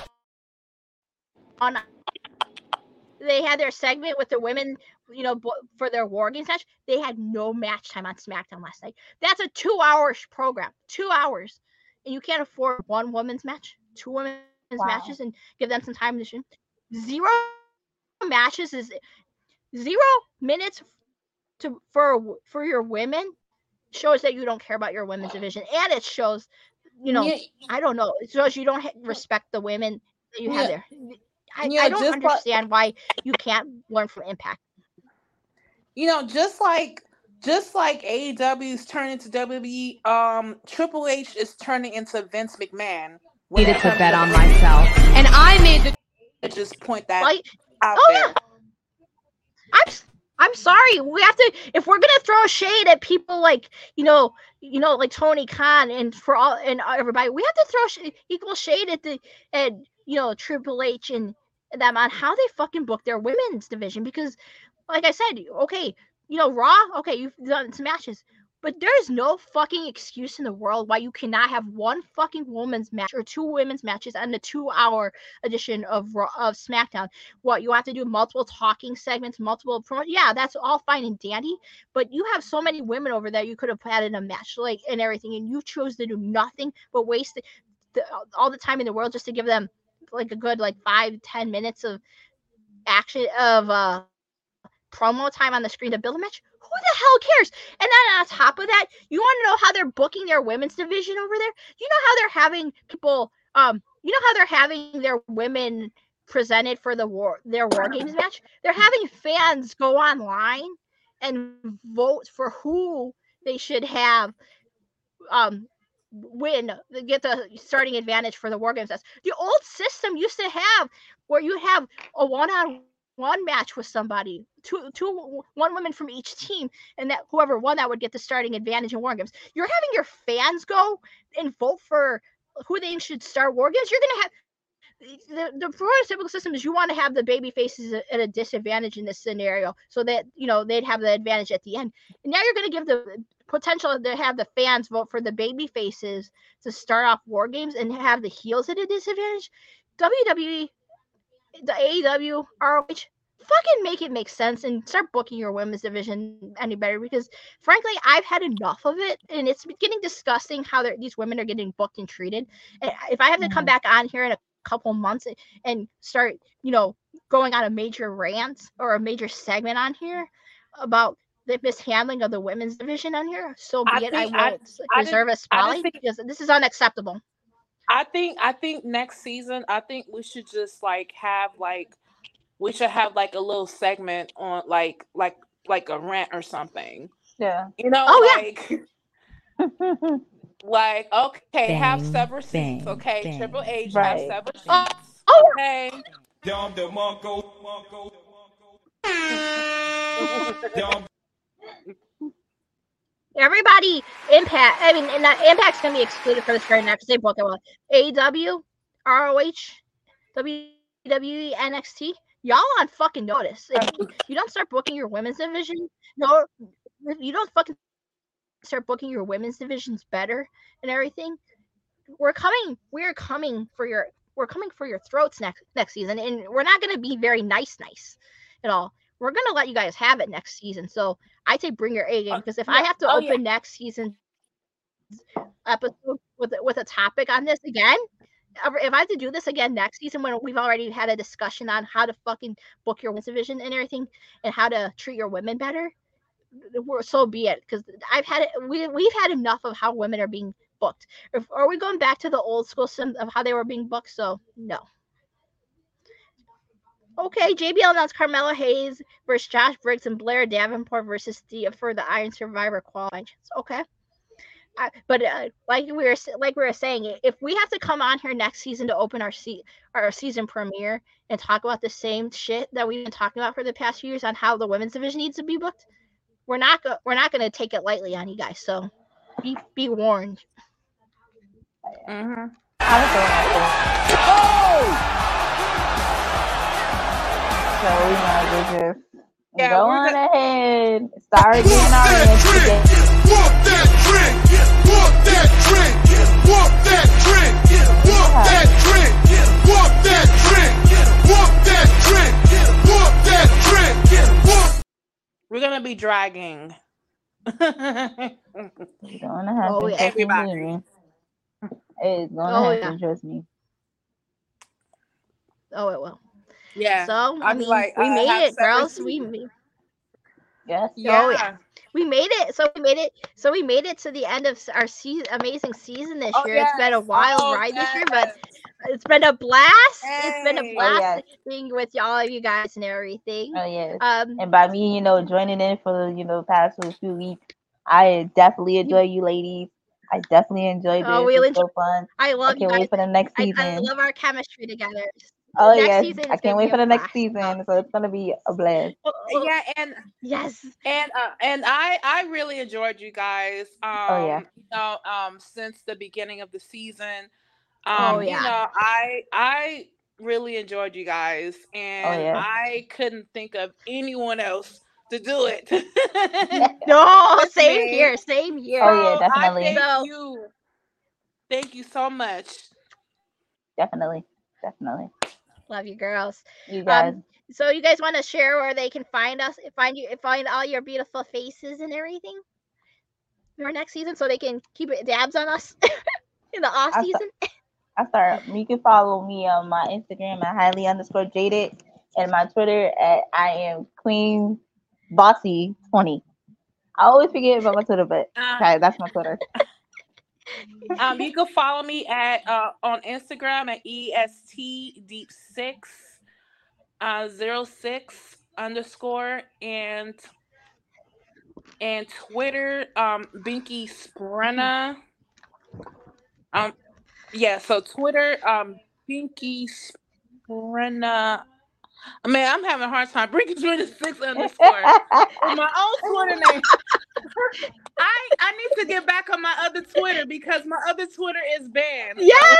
Speaker 6: they had their segment with the women, for their War Games match. They had no match time on SmackDown last night. That's a 2-hour program. 2 hours. And you can't afford 1 women's match, 2 women's matches, and give them some time to shoot. 0 matches is 0 minutes for your women shows that you don't care about your women's division, and it shows, I don't know, it shows you don't respect the women that you have there. I don't understand why you can't learn from Impact.
Speaker 8: Just like just like AEW's turning into WWE, Triple H is turning into Vince McMahon.
Speaker 12: Needed to bet on myself, and I made the.
Speaker 8: Just point that
Speaker 6: Like,
Speaker 8: out
Speaker 6: oh
Speaker 8: there.
Speaker 6: yeah. I'm sorry. We have to, if we're gonna throw shade at people like like Tony Khan and everybody, we have to throw equal shade at Triple H and them on how they fucking book their women's division, because like I said, okay, Raw, okay, you've done some matches, but there's no fucking excuse in the world why you cannot have one fucking women's match or two women's matches on the 2-hour edition of SmackDown. What, you have to do multiple talking segments, multiple yeah, that's all fine and dandy, but you have so many women over there you could have had in a match, like, and everything, and you chose to do nothing but waste all the time in the world just to give them like a good 5-10 minutes of action of promo time on the screen to build a match. Who the hell cares? And then on top of that, you want to know how they're booking their women's division over there? You know how they're having people you know how they're having their women presented for their War Games match? They're having fans go online and vote for who they should have get the starting advantage for the War Games match. The old system used to have where you have a one match with somebody, one woman from each team, and that whoever won that would get the starting advantage in War Games. You're having your fans go and vote for who they should start War Games. You're gonna have the prototypical system is you want to have the baby faces at a disadvantage in this scenario, so that they'd have the advantage at the end. And now you're gonna give the potential to have the fans vote for the baby faces to start off War Games and have the heels at a disadvantage. WWE, the AEW, ROH, fucking make it make sense and start booking your women's division any better, because frankly I've had enough of it, and it's getting disgusting how these women are getting booked and treated. And if I have to come back on here in a couple months and start going on a major rant or a major segment on here about the mishandling of the women's division on here, so be it. I won't reserve a spotlight because this is unacceptable.
Speaker 8: I think next season, I think we should just have a little segment on like a rant or something.
Speaker 7: Yeah.
Speaker 8: Like, okay, have several seats. Okay, Triple H have several seats. Okay.
Speaker 6: Everybody, Impact. I mean, Impact's gonna be excluded for this right now because they booked it well. AEW, ROH, WWE, NXT. Y'all on fucking notice. If you don't start booking your women's division, you don't fucking start booking your women's divisions better and everything. We're coming for your throats next season, and we're not gonna be very nice at all. We're gonna let you guys have it next season. So I say bring your A game, because if I have to open next season's episode with a topic on this again, if I have to do this again next season when we've already had a discussion on how to fucking book your women's division and everything and how to treat your women better, so be it. Because we've had enough of how women are being booked. Are we going back to the old school system of how they were being booked? So no. Okay, JBL announced Carmelo Hayes versus Josh Briggs and Blair Davenport versus Thea for the Iron Survivor qualifying chance. Okay, but like we were saying, if we have to come on here next season to open our season premiere and talk about the same shit that we've been talking about for the past few years on how the women's division needs to be booked, we're not going to take it lightly on you guys. So be warned.
Speaker 8: Mm-hmm.
Speaker 7: So we might as just go on ahead. Start getting our
Speaker 2: Walk that trick. Walk that trick. Walk that trick. Walk that trick. Walk that trick. Walk that trick. Walk that trick.
Speaker 8: We're gonna be dragging.
Speaker 7: It's gonna happen.
Speaker 8: Everybody.
Speaker 7: It's gonna happen. Trust me.
Speaker 6: Oh, it will.
Speaker 8: Yeah.
Speaker 6: So I mean, we made it, girls.
Speaker 7: Yes.
Speaker 6: Yeah. We made it. So we made it to the end of our amazing season this year. Yes. It's been a wild ride this year, but It's been a blast. It's been a
Speaker 8: Hey.
Speaker 6: blast
Speaker 7: yes.
Speaker 6: being with all of you guys and everything.
Speaker 7: Oh yes.
Speaker 6: Um,
Speaker 7: And by me, joining in for the past few weeks, I definitely enjoy you ladies. I definitely enjoyed
Speaker 6: oh,
Speaker 7: this.
Speaker 6: we'll
Speaker 7: It's
Speaker 6: enjoy.
Speaker 7: so fun.
Speaker 6: I
Speaker 7: I
Speaker 6: love you
Speaker 7: can't
Speaker 6: guys.
Speaker 7: wait for the next
Speaker 6: I
Speaker 7: season.
Speaker 6: love our chemistry together.
Speaker 7: Oh
Speaker 6: Next
Speaker 7: yes,
Speaker 6: season
Speaker 7: I
Speaker 6: is
Speaker 7: can't
Speaker 6: gonna
Speaker 7: wait
Speaker 6: be
Speaker 7: for
Speaker 6: a
Speaker 7: the next
Speaker 6: blast.
Speaker 7: season. So it's gonna be a blast.
Speaker 8: Yeah, and
Speaker 6: Yes.
Speaker 8: I really enjoyed you guys.
Speaker 7: Oh yeah.
Speaker 8: Since the beginning of the season.
Speaker 6: Oh
Speaker 8: You
Speaker 6: yeah.
Speaker 8: know, I really enjoyed you guys,
Speaker 7: Oh
Speaker 8: and
Speaker 7: yeah.
Speaker 8: I couldn't think of anyone else to do it
Speaker 6: No,
Speaker 8: with
Speaker 6: same
Speaker 8: me.
Speaker 6: here. Same here.
Speaker 7: Oh yeah,
Speaker 8: So I
Speaker 7: definitely.
Speaker 8: thank
Speaker 6: So
Speaker 8: you. Thank you so much.
Speaker 7: Definitely. Definitely.
Speaker 6: love you, girls.
Speaker 7: You guys.
Speaker 6: So you guys want to share where they can find us, find all your beautiful faces and everything for next season, so they can keep it dabs on us in the off
Speaker 7: I
Speaker 6: season.
Speaker 7: You can follow me on my Instagram at highly_jaded and my Twitter at I am Queen Bossy 20. I always forget about my Twitter, but okay, that's my Twitter.
Speaker 8: You can follow me at on Instagram at ESTDeep606 and Twitter Binky Sprenna. So Twitter Binky Sprenna. I mean, I'm having a hard time. Binky Sprenna 6 underscore. My own Twitter name. I need to get back on my other Twitter because my other Twitter is banned.
Speaker 6: Yes.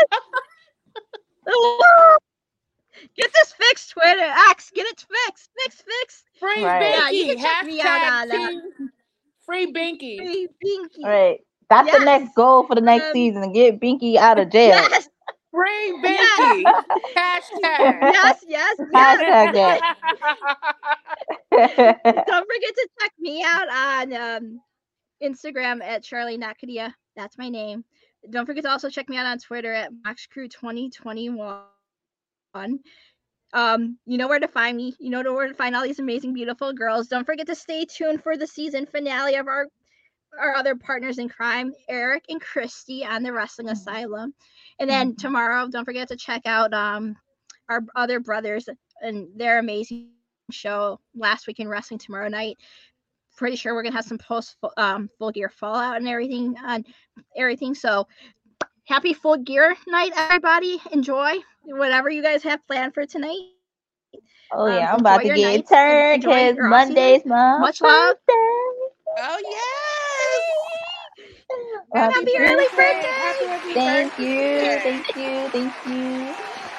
Speaker 6: Get this fixed, Twitter. X, get it fixed. Fixed.
Speaker 8: Free
Speaker 7: Right.
Speaker 6: Yeah, you
Speaker 8: Binky.
Speaker 6: can check me out on
Speaker 8: Hashtag Free Binky.
Speaker 6: Free Binky.
Speaker 7: Right. That's the next goal for the next season, to get Binky out of jail.
Speaker 6: Yes.
Speaker 8: Free Binky. Hashtag.
Speaker 6: Yes.
Speaker 7: Hashtag that.
Speaker 6: Don't forget to check me out on Instagram at Charlie Nakadia. That's my name. Don't forget to also check me out on Twitter at MoxCrew2021. You know where to find me. You know where to find all these amazing, beautiful girls. Don't forget to stay tuned for the season finale of our other partners in crime, Eric and Christy on the Wrestling Asylum. And then tomorrow, don't forget to check out our other brothers and their amazing show, Last Week in Wrestling, tomorrow night. Pretty sure we're gonna have some post Full Gear Fallout and everything. So happy Full Gear night, everybody. Enjoy whatever you guys have planned for tonight.
Speaker 7: Oh yeah, I'm about to
Speaker 6: your
Speaker 7: get
Speaker 6: nights.
Speaker 7: turned
Speaker 6: Enjoy
Speaker 7: because
Speaker 6: your
Speaker 7: Monday's
Speaker 6: off-season.
Speaker 7: my
Speaker 6: Much love.
Speaker 8: Oh yes.
Speaker 6: Happy early birthday.
Speaker 8: Happy
Speaker 7: Thank
Speaker 8: birthday.
Speaker 7: you. Thank you.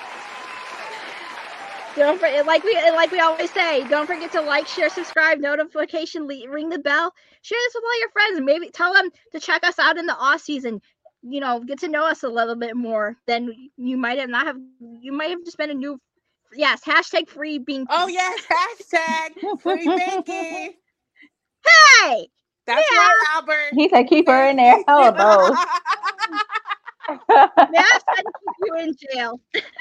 Speaker 6: Don't forget, like we always say, don't forget to like, share, subscribe, notification, ring the bell, share this with all your friends, and maybe tell them to check us out in the off season. Get to know us a little bit more. Then you might have just been a new. Yes, hashtag free Binky.
Speaker 8: Oh yes, hashtag Free Binky.
Speaker 6: Hey,
Speaker 8: That's right, Albert.
Speaker 7: He said keep her in there. Hell no.
Speaker 6: Matt's trying to keep you in jail.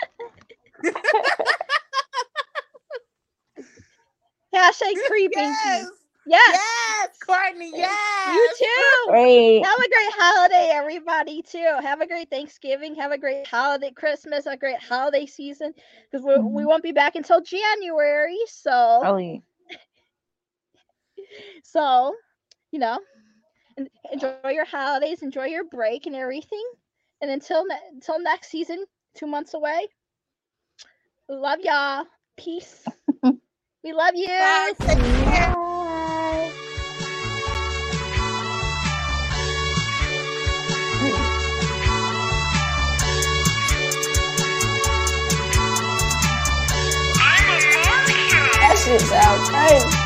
Speaker 6: Hashtag free Binky. Yes,
Speaker 8: Courtney. Yes,
Speaker 6: you too.
Speaker 7: Great.
Speaker 6: Have a great holiday, everybody, too. Have a great Thanksgiving. Have a great holiday Christmas, a great holiday season. Because we won't be back until January. So,
Speaker 7: Oh yeah.
Speaker 6: so, enjoy your holidays, enjoy your break and everything. And until next season, 2 months away, love y'all. Peace. We love you.
Speaker 8: Bye. Take care.
Speaker 7: That shit sounds crazy.